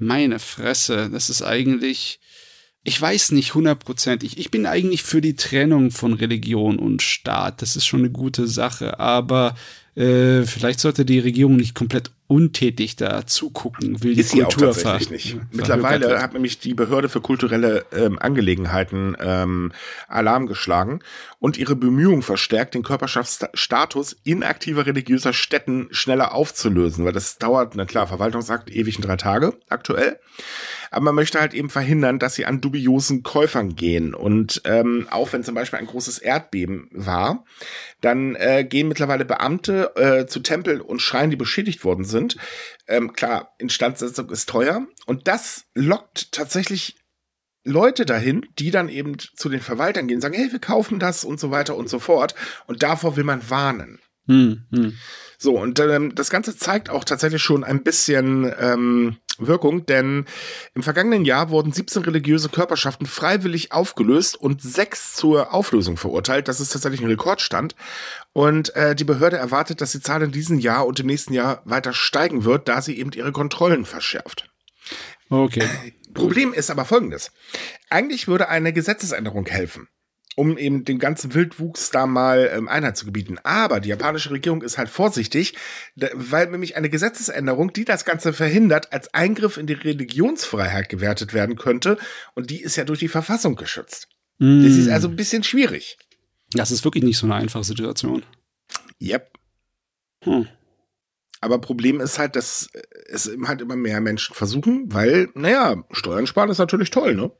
Meine Fresse, das ist eigentlich, ich weiß nicht hundertprozentig. Ich bin eigentlich für die Trennung von Religion und Staat. Das ist schon eine gute Sache. Aber äh, vielleicht sollte die Regierung nicht komplett untätig da zugucken, will die ist sie Kultur auch tatsächlich ver- nicht. ver- Mittlerweile verhökert hat nämlich die Behörde für kulturelle ähm, Angelegenheiten ähm, Alarm geschlagen und ihre Bemühungen verstärkt, den Körperschaftsstatus inaktiver religiöser Stätten schneller aufzulösen, weil das dauert, na klar, Verwaltungsakt ewig in drei Tage aktuell. Aber man möchte halt eben verhindern, dass sie an dubiosen Käufern gehen. Und ähm, auch wenn zum Beispiel ein großes Erdbeben war, dann äh, gehen mittlerweile Beamte äh, zu Tempeln und Schreinen, die beschädigt worden sind. Ähm, klar, Instandsetzung ist teuer. Und das lockt tatsächlich Leute dahin, die dann eben zu den Verwaltern gehen und sagen, hey, wir kaufen das und so weiter und so fort. Und davor will man warnen. Hm, hm. So, und ähm, das Ganze zeigt auch tatsächlich schon ein bisschen ähm, Wirkung, denn im vergangenen Jahr wurden siebzehn religiöse Körperschaften freiwillig aufgelöst und sechs zur Auflösung verurteilt. Das ist tatsächlich ein Rekordstand. Und äh, die Behörde erwartet, dass die Zahl in diesem Jahr und im nächsten Jahr weiter steigen wird, da sie eben ihre Kontrollen verschärft. Okay. Problem ist aber folgendes. Eigentlich würde eine Gesetzesänderung helfen, um eben den ganzen Wildwuchs da mal ähm, Einhalt zu gebieten. Aber die japanische Regierung ist halt vorsichtig, da, weil nämlich eine Gesetzesänderung, die das Ganze verhindert, als Eingriff in die Religionsfreiheit gewertet werden könnte. Und die ist ja durch die Verfassung geschützt. Mm. Das ist also ein bisschen schwierig. Das ist wirklich nicht so eine einfache Situation. Yep. Hm. Aber Problem ist halt, dass es eben halt immer mehr Menschen versuchen, weil, naja, Steuern sparen ist natürlich toll, ne?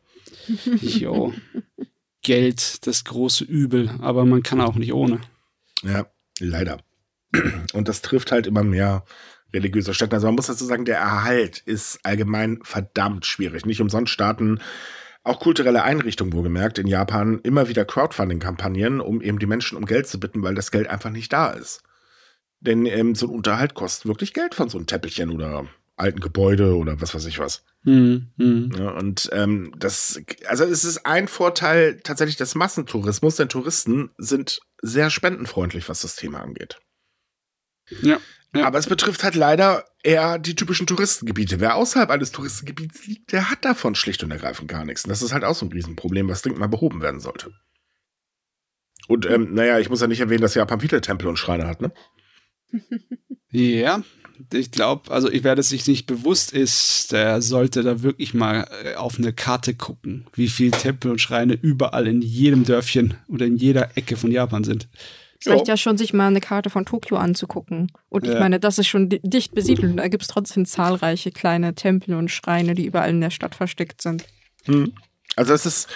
Jo. Geld, das große Übel, aber man kann auch nicht ohne. Ja, leider. Und das trifft halt immer mehr religiöse Stätten. Also man muss dazu sagen, der Erhalt ist allgemein verdammt schwierig. Nicht umsonst starten auch kulturelle Einrichtungen, wohlgemerkt, in Japan immer wieder Crowdfunding-Kampagnen, um eben die Menschen um Geld zu bitten, weil das Geld einfach nicht da ist. Denn ähm, so ein Unterhalt kostet wirklich Geld von so einem Teppelchen oder alten Gebäude oder was weiß ich was. Hm, hm. Ja, und ähm, das, also es ist ein Vorteil tatsächlich des Massentourismus, denn Touristen sind sehr spendenfreundlich, was das Thema angeht. Ja, ja. Aber es betrifft halt leider eher die typischen Touristengebiete. Wer außerhalb eines Touristengebiets liegt, der hat davon schlicht und ergreifend gar nichts. Und das ist halt auch so ein Riesenproblem, was dringend mal behoben werden sollte. Und ähm, naja, ich muss ja nicht erwähnen, dass Japan viele Tempel und Schreine hat, ne? Ja, ich glaube, also ich werde es sich nicht bewusst ist, der sollte da wirklich mal auf eine Karte gucken, wie viele Tempel und Schreine überall in jedem Dörfchen oder in jeder Ecke von Japan sind. Es reicht ja schon, sich mal eine Karte von Tokio anzugucken. Und ich Ja. meine, das ist schon di- dicht besiedelt. Da gibt es trotzdem zahlreiche kleine Tempel und Schreine, die überall in der Stadt versteckt sind. Hm. Also es ist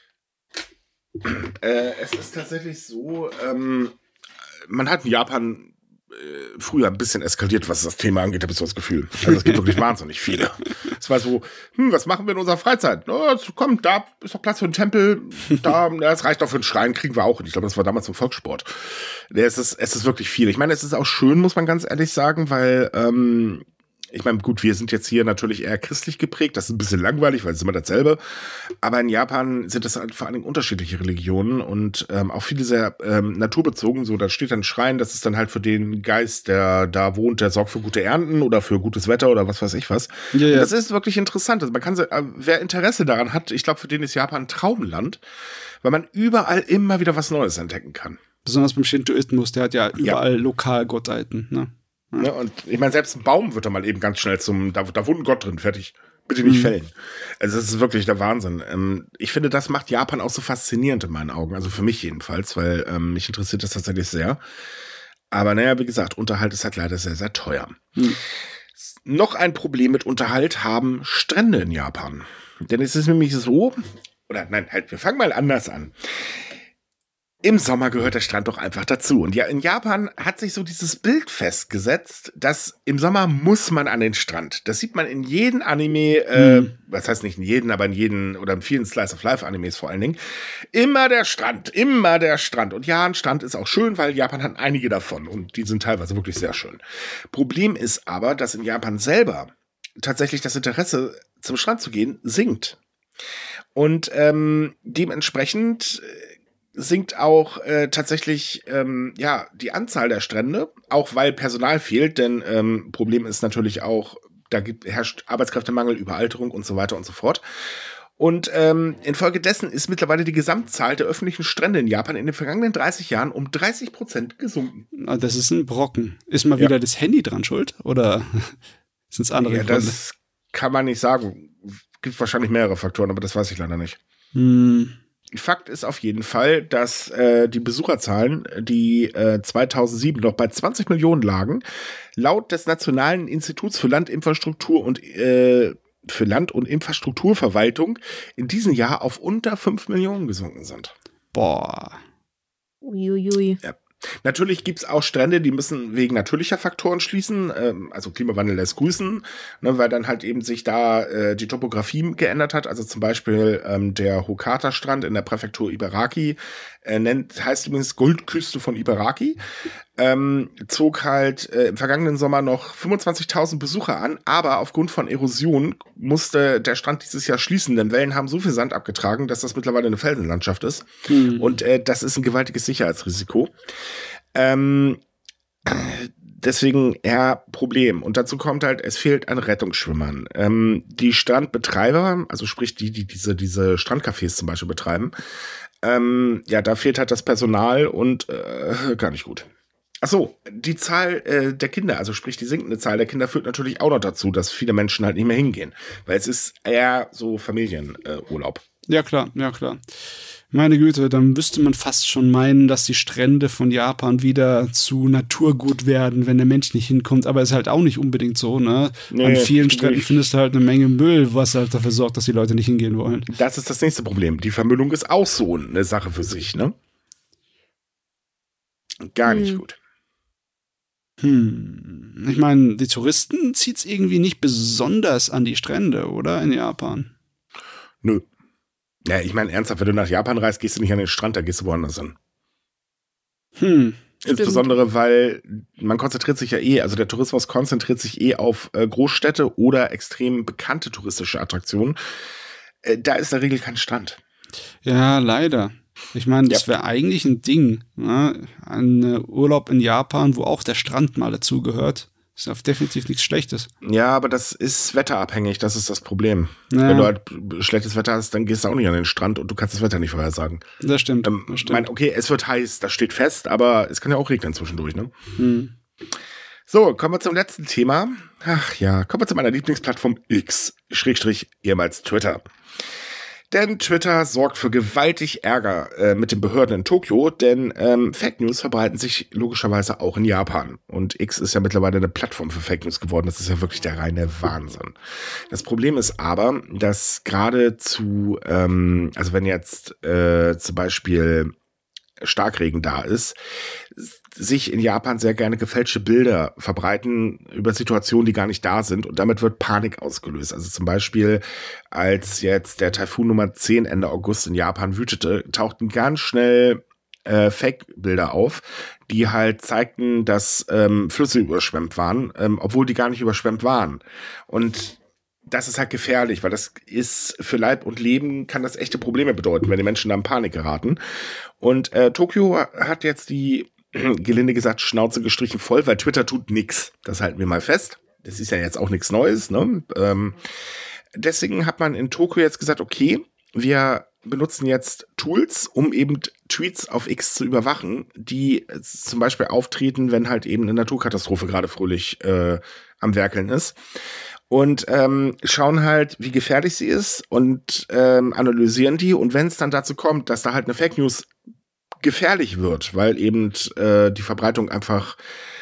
äh, es ist tatsächlich so, ähm, man hat in Japan äh, früher ein bisschen eskaliert, was das Thema angeht, habe ich so das Gefühl. Also es gibt wirklich wahnsinnig viele. Es war so, hm, was machen wir in unserer Freizeit? Oh, komm, da ist doch Platz für einen Tempel, da, das reicht doch für einen Schrein, kriegen wir auch. Und ich glaube, das war damals so ein Volkssport. Es ist, es ist wirklich viel. Ich meine, es ist auch schön, muss man ganz ehrlich sagen, weil ähm, ich meine, gut, wir sind jetzt hier natürlich eher christlich geprägt. Das ist ein bisschen langweilig, weil es ist immer dasselbe. Aber in Japan sind das halt vor allen Dingen unterschiedliche Religionen und ähm, auch viele sehr ähm, naturbezogen. So, da steht dann ein Schrein, das ist dann halt für den Geist, der da wohnt, der sorgt für gute Ernten oder für gutes Wetter oder was weiß ich was. Ja, ja. Und das ist wirklich interessant. Also man kann, äh, wer Interesse daran hat, ich glaube, für den ist Japan ein Traumland, weil man überall immer wieder was Neues entdecken kann. Besonders beim Shintoismus, der hat ja überall Lokalgottheiten, ne? Ja, und ich meine, selbst ein Baum wird da mal eben ganz schnell zum, da, da wohnt ein Gott drin, fertig. Bitte nicht Mhm. fällen. Also das ist wirklich der Wahnsinn. Ähm, ich finde, das macht Japan auch so faszinierend in meinen Augen. Also für mich jedenfalls, weil ähm, mich interessiert das tatsächlich sehr. Aber naja, wie gesagt, Unterhalt ist halt leider sehr, sehr teuer. Mhm. Noch ein Problem mit Unterhalt haben Strände in Japan. Denn es ist nämlich so, oder nein, halt, wir fangen mal anders an. Im Sommer gehört der Strand doch einfach dazu. Und ja, in Japan hat sich so dieses Bild festgesetzt, dass im Sommer muss man an den Strand. Das sieht man in jedem Anime, äh, Mhm. was heißt nicht in jedem, aber in jedem oder in vielen Slice-of-Life-Animes vor allen Dingen. Immer der Strand, immer der Strand. Und ja, ein Strand ist auch schön, weil Japan hat einige davon und die sind teilweise wirklich sehr schön. Problem ist aber, dass in Japan selber tatsächlich das Interesse, zum Strand zu gehen, sinkt. Und ähm, dementsprechend sinkt auch äh, tatsächlich ähm, ja die Anzahl der Strände, auch weil Personal fehlt, denn ähm, Problem ist natürlich auch, Da gibt, herrscht Arbeitskräftemangel, Überalterung und so weiter und so fort. Und ähm, infolgedessen ist mittlerweile die Gesamtzahl der öffentlichen Strände in Japan in den vergangenen dreißig Jahren um dreißig Prozent gesunken. Na, das ist ein Brocken. Ist mal ja. wieder das Handy dran schuld? Oder sind es andere ja, Gründe? Das kann man nicht sagen. Gibt wahrscheinlich mehrere Faktoren, aber das weiß ich leider nicht. Hm. Fakt ist auf jeden Fall, dass äh, die Besucherzahlen, die äh, zweitausendsieben noch bei zwanzig Millionen lagen, laut des Nationalen Instituts für Landinfrastruktur und äh, für Land- und Infrastrukturverwaltung in diesem Jahr auf unter fünf Millionen gesunken sind. Boah. Uiuiui. Ja. Natürlich gibt's auch Strände, die müssen wegen natürlicher Faktoren schließen, ähm, also Klimawandel lässt grüßen, ne, weil dann halt eben sich da äh, die Topografie geändert hat. Also zum Beispiel ähm, der Hokata-Strand in der Präfektur Ibaraki äh, nennt, heißt übrigens Goldküste von Ibaraki, ähm, zog halt äh, im vergangenen Sommer noch fünfundzwanzigtausend Besucher an, aber aufgrund von Erosion musste der Strand dieses Jahr schließen, denn Wellen haben so viel Sand abgetragen, dass das mittlerweile eine Felsenlandschaft ist. Hm. Und äh, das ist ein gewaltiges Sicherheitsrisiko. Ähm, deswegen eher Problem. Und dazu kommt halt, es fehlt an Rettungsschwimmern. Ähm, die Strandbetreiber, also sprich die, die diese, diese Strandcafés zum Beispiel betreiben, ähm, ja, da fehlt halt das Personal und äh, gar nicht gut. Ach so, die Zahl äh, der Kinder, also sprich die sinkende Zahl der Kinder, führt natürlich auch noch dazu, dass viele Menschen halt nicht mehr hingehen. Weil es ist eher so Familienurlaub. Äh, ja, klar, ja, klar. Meine Güte, dann müsste man fast schon meinen, dass die Strände von Japan wieder zu Naturgut werden, wenn der Mensch nicht hinkommt. Aber ist halt auch nicht unbedingt so, ne? Nee, an vielen Stränden nicht. Findest du halt eine Menge Müll, was halt dafür sorgt, dass die Leute nicht hingehen wollen. Das ist das nächste Problem. Die Vermüllung ist auch so eine Sache für sich, ne? Gar nicht hm. gut. Hm. Ich meine, die Touristen zieht's irgendwie nicht besonders an die Strände, oder? In Japan? Nö. Ja, ich meine, ernsthaft, wenn du nach Japan reist, gehst du nicht an den Strand, da gehst du woanders hin. Hm. Insbesondere, stimmt. Weil man konzentriert sich ja eh, also der Tourismus konzentriert sich eh auf äh, Großstädte oder extrem bekannte touristische Attraktionen. Äh, da ist in der Regel kein Strand. Ja, leider. Ich meine, das ja. wäre eigentlich ein Ding. Ne? Ein Urlaub in Japan, wo auch der Strand mal dazugehört. Ist auf definitiv nichts Schlechtes. Ja, aber das ist wetterabhängig, das ist das Problem. Ja. Wenn du halt schlechtes Wetter hast, dann gehst du auch nicht an den Strand und du kannst das Wetter nicht vorhersagen. Das stimmt. Ähm, das stimmt. Mein, okay, es wird heiß, das steht fest, aber es kann ja auch regnen zwischendurch, ne? Hm. So, kommen wir zum letzten Thema. Ach ja, kommen wir zu meiner Lieblingsplattform X, Schrägstrich, ehemals Twitter. Denn Twitter sorgt für gewaltig Ärger äh, mit den Behörden in Tokio, denn ähm, Fake News verbreiten sich logischerweise auch in Japan. Und X ist ja mittlerweile eine Plattform für Fake News geworden. Das ist ja wirklich der reine Wahnsinn. Das Problem ist aber, dass gerade zu, ähm, also wenn jetzt äh, zum Beispiel Starkregen da ist, sich in Japan sehr gerne gefälschte Bilder verbreiten über Situationen, die gar nicht da sind, und damit wird Panik ausgelöst. Also zum Beispiel, als jetzt der Taifun Nummer zehn Ende August in Japan wütete, tauchten ganz schnell äh, Fake-Bilder auf, die halt zeigten, dass ähm, Flüsse überschwemmt waren, ähm, obwohl die gar nicht überschwemmt waren. Und das ist halt gefährlich, weil das ist für Leib und Leben, kann das echte Probleme bedeuten, wenn die Menschen da in Panik geraten. Und äh, Tokio hat jetzt die, gelinde gesagt, Schnauze gestrichen voll, weil Twitter tut nix. Das halten wir mal fest. Das ist ja jetzt auch nichts Neues, ne? Ähm, deswegen hat man in Tokio jetzt gesagt, okay, wir benutzen jetzt Tools, um eben Tweets auf X zu überwachen, die zum Beispiel auftreten, wenn halt eben eine Naturkatastrophe gerade fröhlich äh, am Werkeln ist. Und ähm, schauen halt, wie gefährlich sie ist und ähm, analysieren die. Und wenn es dann dazu kommt, dass da halt eine Fake News gefährlich wird, weil eben äh, die Verbreitung einfach,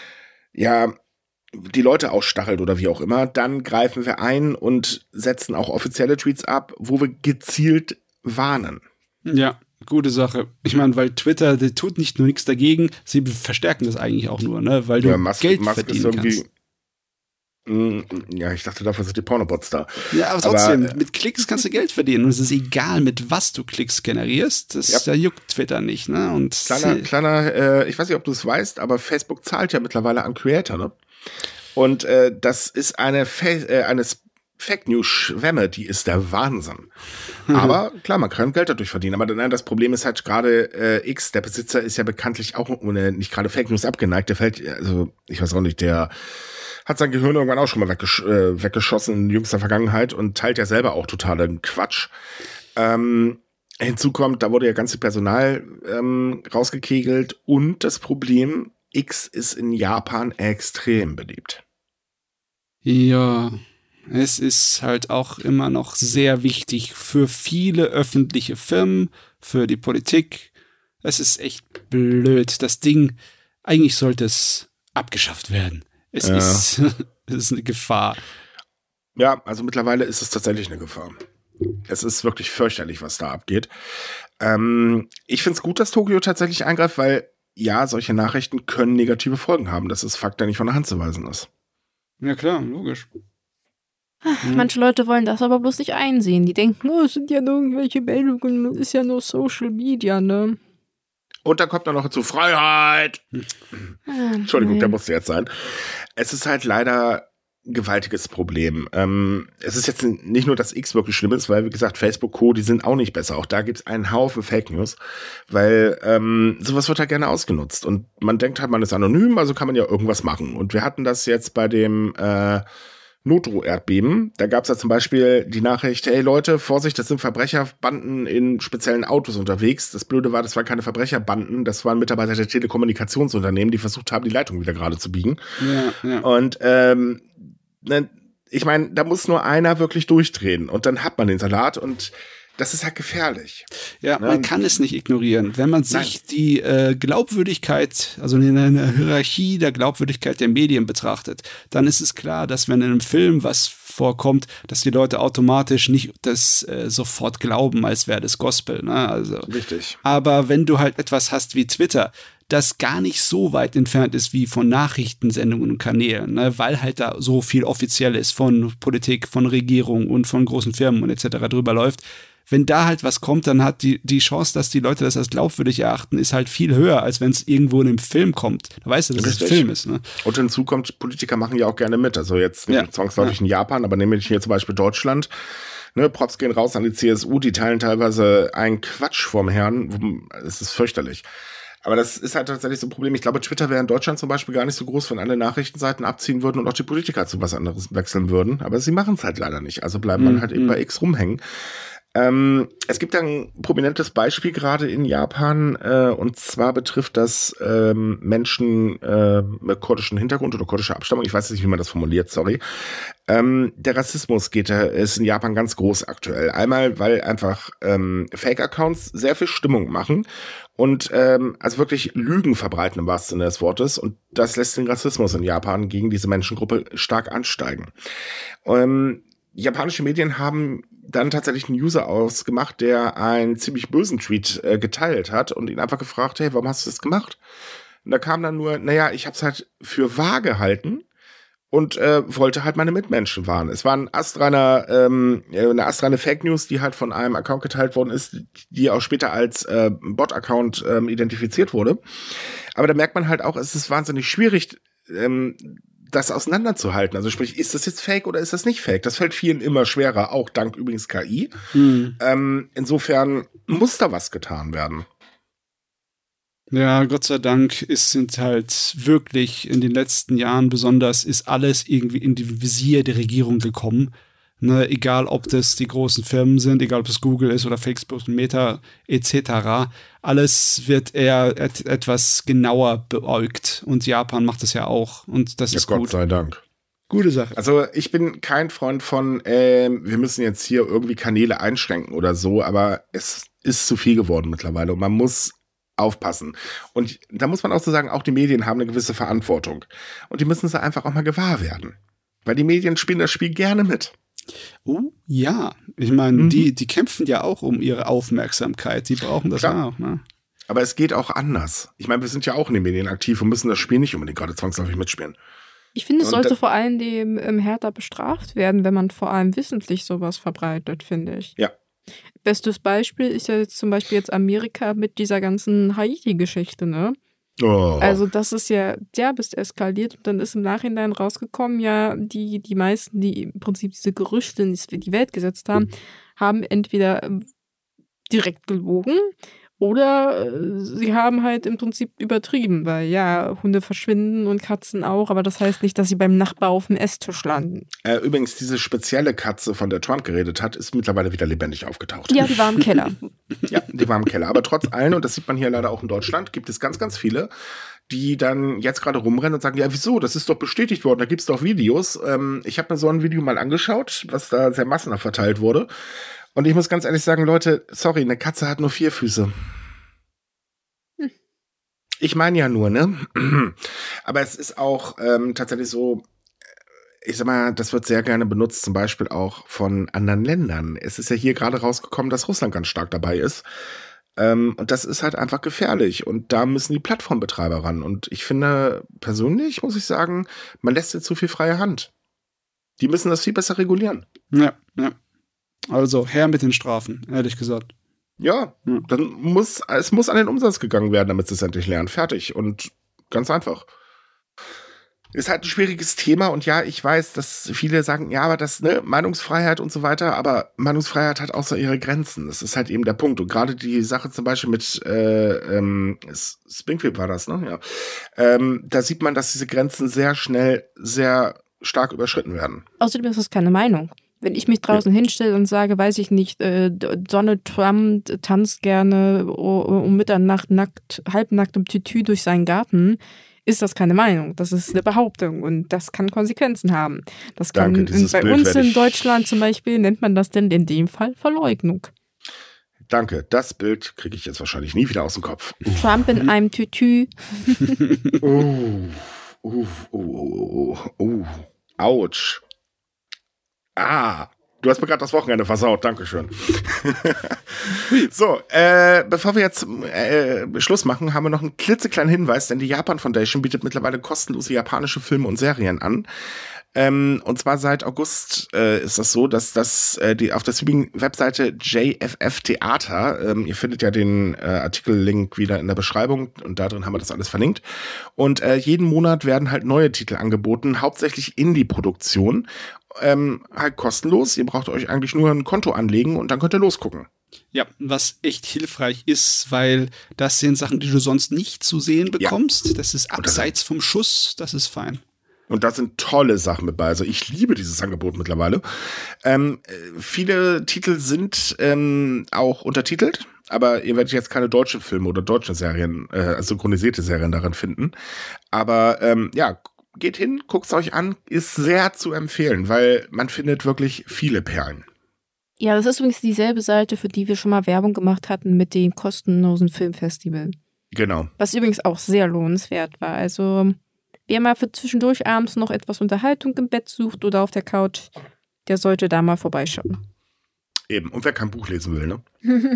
ja, die Leute ausstachelt oder wie auch immer, dann greifen wir ein und setzen auch offizielle Tweets ab, wo wir gezielt warnen. Ja, gute Sache. Ich meine, weil Twitter, der tut nicht nur nichts dagegen, sie verstärken das eigentlich auch nur, ne? Weil du ja, Musk, Geld Musk verdienen ist irgendwie kannst. Ja, ich dachte, dafür sind die Pornobots da. Ja, aber trotzdem, aber, mit Klicks kannst du Geld verdienen. Und es ist egal, mit was du Klicks generierst. Das ja. da juckt Twitter nicht, ne? Und kleiner, kleiner äh, ich weiß nicht, ob du es weißt, aber Facebook zahlt ja mittlerweile an Creator, ne? Und äh, das ist eine, Fa- äh, eine Fake News-Schwemme, die ist der Wahnsinn. Aber klar, man kann Geld dadurch verdienen. Aber nein, das Problem ist halt gerade äh, X, der Besitzer ist ja bekanntlich auch ohne nicht gerade Fake News abgeneigt. Der fällt, also ich weiß auch nicht, der hat sein Gehirn irgendwann auch schon mal weggesch äh, weggeschossen in jüngster Vergangenheit und teilt ja selber auch totalen Quatsch. Ähm, hinzu kommt, da wurde ja ganze Personal ähm, rausgekegelt und das Problem, X ist in Japan extrem beliebt. Ja, es ist halt auch immer noch sehr wichtig für viele öffentliche Firmen, für die Politik. Es ist echt blöd. Das Ding, eigentlich sollte es abgeschafft werden. Es Ja. ist, es ist eine Gefahr. Ja, also mittlerweile ist es tatsächlich eine Gefahr. Es ist wirklich fürchterlich, was da abgeht. Ähm, ich finde es gut, dass Tokio tatsächlich eingreift, weil ja, solche Nachrichten können negative Folgen haben. Das ist Fakt, der nicht von der Hand zu weisen ist. Ja klar, logisch. Manche Leute wollen das aber bloß nicht einsehen. Die denken, oh, es sind ja nur irgendwelche Meldungen, das ist ja nur Social Media, ne? Und da kommt dann noch zu Freiheit. Ah, Entschuldigung, nee. der musste jetzt sein. Es ist halt leider ein gewaltiges Problem. Ähm, es ist jetzt nicht nur, dass X wirklich schlimm ist, weil, wie gesagt, Facebook, Co., die sind auch nicht besser. Auch da gibt es einen Haufen Fake News, weil ähm, sowas wird halt gerne ausgenutzt. Und man denkt halt, man ist anonym, also kann man ja irgendwas machen. Und wir hatten das jetzt bei dem äh, Notro-Erdbeben. Da gab es ja zum Beispiel die Nachricht, hey Leute, Vorsicht, das sind Verbrecherbanden in speziellen Autos unterwegs. Das Blöde war, das waren keine Verbrecherbanden, das waren Mitarbeiter der Telekommunikationsunternehmen, die versucht haben, die Leitung wieder gerade zu biegen. Ja, ja. Und ähm, ne, ich meine, da muss nur einer wirklich durchdrehen und dann hat man den Salat und das ist halt gefährlich. Ja, man Ja. kann es nicht ignorieren. Wenn man sich die äh, Glaubwürdigkeit, also in einer Hierarchie der Glaubwürdigkeit der Medien betrachtet, dann ist es klar, dass wenn in einem Film was vorkommt, dass die Leute automatisch nicht das äh, sofort glauben, als wäre das Gospel. Ne? Also, Richtig. aber wenn du halt etwas hast wie Twitter, das gar nicht so weit entfernt ist wie von Nachrichtensendungen und Kanälen, ne? Weil halt da so viel Offizielles von Politik, von Regierung und von großen Firmen und et cetera drüber läuft. Wenn da halt was kommt, dann hat die, die Chance, dass die Leute das als glaubwürdig erachten, ist halt viel höher, als wenn es irgendwo in einem Film kommt. Da weißt du, dass es ein Richtig. Film ist. Ne? Und hinzu kommt, Politiker machen ja auch gerne mit. Also jetzt nicht Ja. zwangsläufig in Japan, aber nehmen wir hier zum Beispiel Deutschland. Ne, Props gehen raus an die C S U, die teilen teilweise einen Quatsch vorm Herrn. Es ist fürchterlich. Aber das ist halt tatsächlich so ein Problem. Ich glaube, Twitter wäre in Deutschland zum Beispiel gar nicht so groß, wenn alle Nachrichtenseiten abziehen würden und auch die Politiker zu was anderes wechseln würden. Aber sie machen es halt leider nicht. Also bleiben Mhm. man halt eben bei X rumhängen. Ähm, es gibt ein prominentes Beispiel gerade in Japan, äh, und zwar betrifft das ähm, Menschen äh, mit kurdischem Hintergrund oder kurdischer Abstammung. Ich weiß nicht, wie man das formuliert, sorry. Ähm, der Rassismus geht, äh, ist in Japan ganz groß aktuell. Einmal, weil einfach ähm, Fake-Accounts sehr viel Stimmung machen und ähm, also wirklich Lügen verbreiten im wahrsten Sinne des Wortes. Und das lässt den Rassismus in Japan gegen diese Menschengruppe stark ansteigen. Ähm, japanische Medien haben dann tatsächlich einen User ausgemacht, der einen ziemlich bösen Tweet äh, geteilt hat und ihn einfach gefragt, hey, warum hast du das gemacht? Und da kam dann nur, naja, ich habe es halt für wahr gehalten und äh, wollte halt meine Mitmenschen warnen. Es war ein astreiner, ähm, eine astreine Fake News, die halt von einem Account geteilt worden ist, die auch später als äh, Bot-Account ähm, identifiziert wurde. Aber da merkt man halt auch, es ist wahnsinnig schwierig, ähm, das auseinanderzuhalten. Also sprich, ist das jetzt Fake oder ist das nicht Fake? Das fällt vielen immer schwerer, auch dank übrigens K I. Mhm. Ähm, insofern muss da was getan werden. Ja, Gott sei Dank ist, sind halt wirklich in den letzten Jahren besonders, ist alles irgendwie in die Visier der Regierung gekommen. Ne, egal, ob das die großen Firmen sind, egal, ob es Google ist oder Facebook, Meta et cetera. Alles wird eher et etwas genauer beäugt. Und Japan macht das ja auch. Und das Ja, ist Gott gut. sei Dank. Gute Sache. Also ich bin kein Freund von, ähm, wir müssen jetzt hier irgendwie Kanäle einschränken oder so, aber es ist zu viel geworden mittlerweile und man muss aufpassen. Und da muss man auch so sagen, auch die Medien haben eine gewisse Verantwortung. Und die müssen sie einfach auch mal gewahr werden. Weil die Medien spielen das Spiel gerne mit. Oh, ja. Ich meine, Mhm. die, die kämpfen ja auch um ihre Aufmerksamkeit. Die brauchen das Klar. auch, ne? Aber es geht auch anders. Ich meine, wir sind ja auch in den Medien aktiv und müssen das Spiel nicht unbedingt gerade zwangsläufig mitspielen. Ich finde, es Und sollte da- vor allem dem ähm, härter bestraft werden, wenn man vor allem wissentlich sowas verbreitet, finde ich. Ja. Bestes Beispiel ist ja jetzt zum Beispiel jetzt Amerika mit dieser ganzen Haiti-Geschichte, ne? Oh. Also das ist ja derbest eskaliert und dann ist im Nachhinein rausgekommen, ja, die, die meisten, die im Prinzip diese Gerüchte in die Welt gesetzt haben, haben entweder ähm, direkt gelogen, Oder äh, sie haben halt im Prinzip übertrieben, weil ja, Hunde verschwinden und Katzen auch, aber das heißt nicht, dass sie beim Nachbar auf dem Esstisch landen. Äh, übrigens, diese spezielle Katze, von der Trump geredet hat, ist mittlerweile wieder lebendig aufgetaucht. Ja, die war im Keller. Ja, die war im Keller. Aber trotz allem, und das sieht man hier leider auch in Deutschland, gibt es ganz, ganz viele, die dann jetzt gerade rumrennen und sagen, ja, wieso, das ist doch bestätigt worden, da gibt es doch Videos. Ähm, ich habe mir so ein Video mal angeschaut, was da sehr massenhaft verteilt wurde. Und ich muss ganz ehrlich sagen, Leute, sorry, eine Katze hat nur vier Füße. Hm. Ich meine ja nur, ne? Aber es ist auch ähm, tatsächlich so, ich sag mal, das wird sehr gerne benutzt, zum Beispiel auch von anderen Ländern. Es ist ja hier gerade rausgekommen, dass Russland ganz stark dabei ist. Ähm, und das ist halt einfach gefährlich. Und da müssen die Plattformbetreiber ran. Und ich finde, persönlich muss ich sagen, man lässt jetzt zu viel freie Hand. Die müssen das viel besser regulieren. Ja, ja. Also her mit den Strafen, ehrlich gesagt. Ja, ja. Dann muss, es muss an den Umsatz gegangen werden, damit sie es endlich lernen. Fertig. Und ganz einfach. Ist halt ein schwieriges Thema und ja, ich weiß, dass viele sagen, ja, aber das, ne, Meinungsfreiheit und so weiter, aber Meinungsfreiheit hat auch so ihre Grenzen. Das ist halt eben der Punkt. Und gerade die Sache zum Beispiel mit äh, ähm, Springfield war das, ne? Ja. Ähm, da sieht man, dass diese Grenzen sehr schnell, sehr stark überschritten werden. Außerdem ist das keine Meinung. Wenn ich mich draußen ja. hinstelle und sage, weiß ich nicht, äh, Donald Trump tanzt gerne um Mitternacht nackt, halbnackt im Tütü durch seinen Garten, ist das keine Meinung. Das ist eine Behauptung und das kann Konsequenzen haben. Das kann Danke, in, bei Bild uns in Deutschland zum Beispiel nennt man das denn in dem Fall Verleugnung. Danke, das Bild kriege ich jetzt wahrscheinlich nie wieder aus dem Kopf. Trump in einem Tütü. Oh, oh, oh, oh, oh, ouch. Ah, du hast mir gerade das Wochenende versaut, dankeschön. So, äh, bevor wir jetzt äh, Schluss machen, haben wir noch einen klitzekleinen Hinweis, denn die Japan Foundation bietet mittlerweile kostenlose japanische Filme und Serien an. Ähm, und zwar seit August äh, ist das so, dass das äh, die auf der Streaming-Webseite J F F Theater, ähm, ihr findet ja den äh, Artikel-Link wieder in der Beschreibung und da drin haben wir das alles verlinkt. Und äh, jeden Monat werden halt neue Titel angeboten, hauptsächlich Indie-Produktion, ähm, halt kostenlos. Ihr braucht euch eigentlich nur ein Konto anlegen und dann könnt ihr losgucken. Ja, was echt hilfreich ist, weil das sind Sachen, die du sonst nicht zu sehen bekommst. Ja. Das ist abseits vom Schuss, das ist fein. Und da sind tolle Sachen mit bei. Also ich liebe dieses Angebot mittlerweile. Ähm, viele Titel sind ähm, auch untertitelt, aber ihr werdet jetzt keine deutschen Filme oder deutsche Serien, äh, synchronisierte Serien darin finden. Aber ähm, ja, geht hin, guckt es euch an, ist sehr zu empfehlen, weil man findet wirklich viele Perlen. Ja, das ist übrigens dieselbe Seite, für die wir schon mal Werbung gemacht hatten mit dem kostenlosen Filmfestival. Genau. Was übrigens auch sehr lohnenswert war. Also wer mal für zwischendurch abends noch etwas Unterhaltung im Bett sucht oder auf der Couch, der sollte da mal vorbeischauen. Eben. Und wer kein Buch lesen will, ne?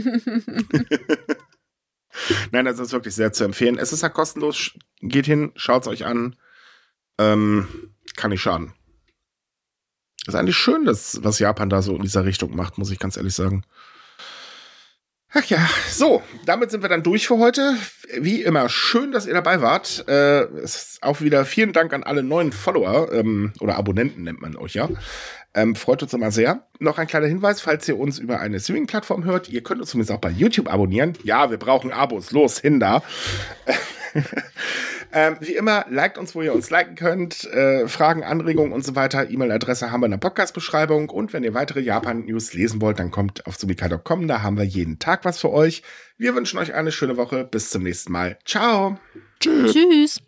Nein, das ist wirklich sehr zu empfehlen. Es ist ja kostenlos. Geht hin, schaut es euch an. Ähm, kann nicht schaden. Das ist eigentlich schön, dass, was Japan da so in dieser Richtung macht, muss ich ganz ehrlich sagen. Ach ja, so, damit sind wir dann durch für heute. Wie immer, schön, dass ihr dabei wart. Äh, es ist auch wieder vielen Dank an alle neuen Follower, ähm, oder Abonnenten nennt man euch ja. Ähm, freut uns immer sehr. Noch ein kleiner Hinweis, falls ihr uns über eine Streaming-Plattform hört, ihr könnt uns zumindest auch bei YouTube abonnieren. Ja, wir brauchen Abos, los, hin da. Ähm, wie immer, liked uns, wo ihr uns liken könnt. Äh, Fragen, Anregungen und so weiter. E-Mail-Adresse haben wir in der Podcast-Beschreibung. Und wenn ihr weitere Japan-News lesen wollt, dann kommt auf subika punkt com. Da haben wir jeden Tag was für euch. Wir wünschen euch eine schöne Woche. Bis zum nächsten Mal. Ciao. Tschüss. Tschüss.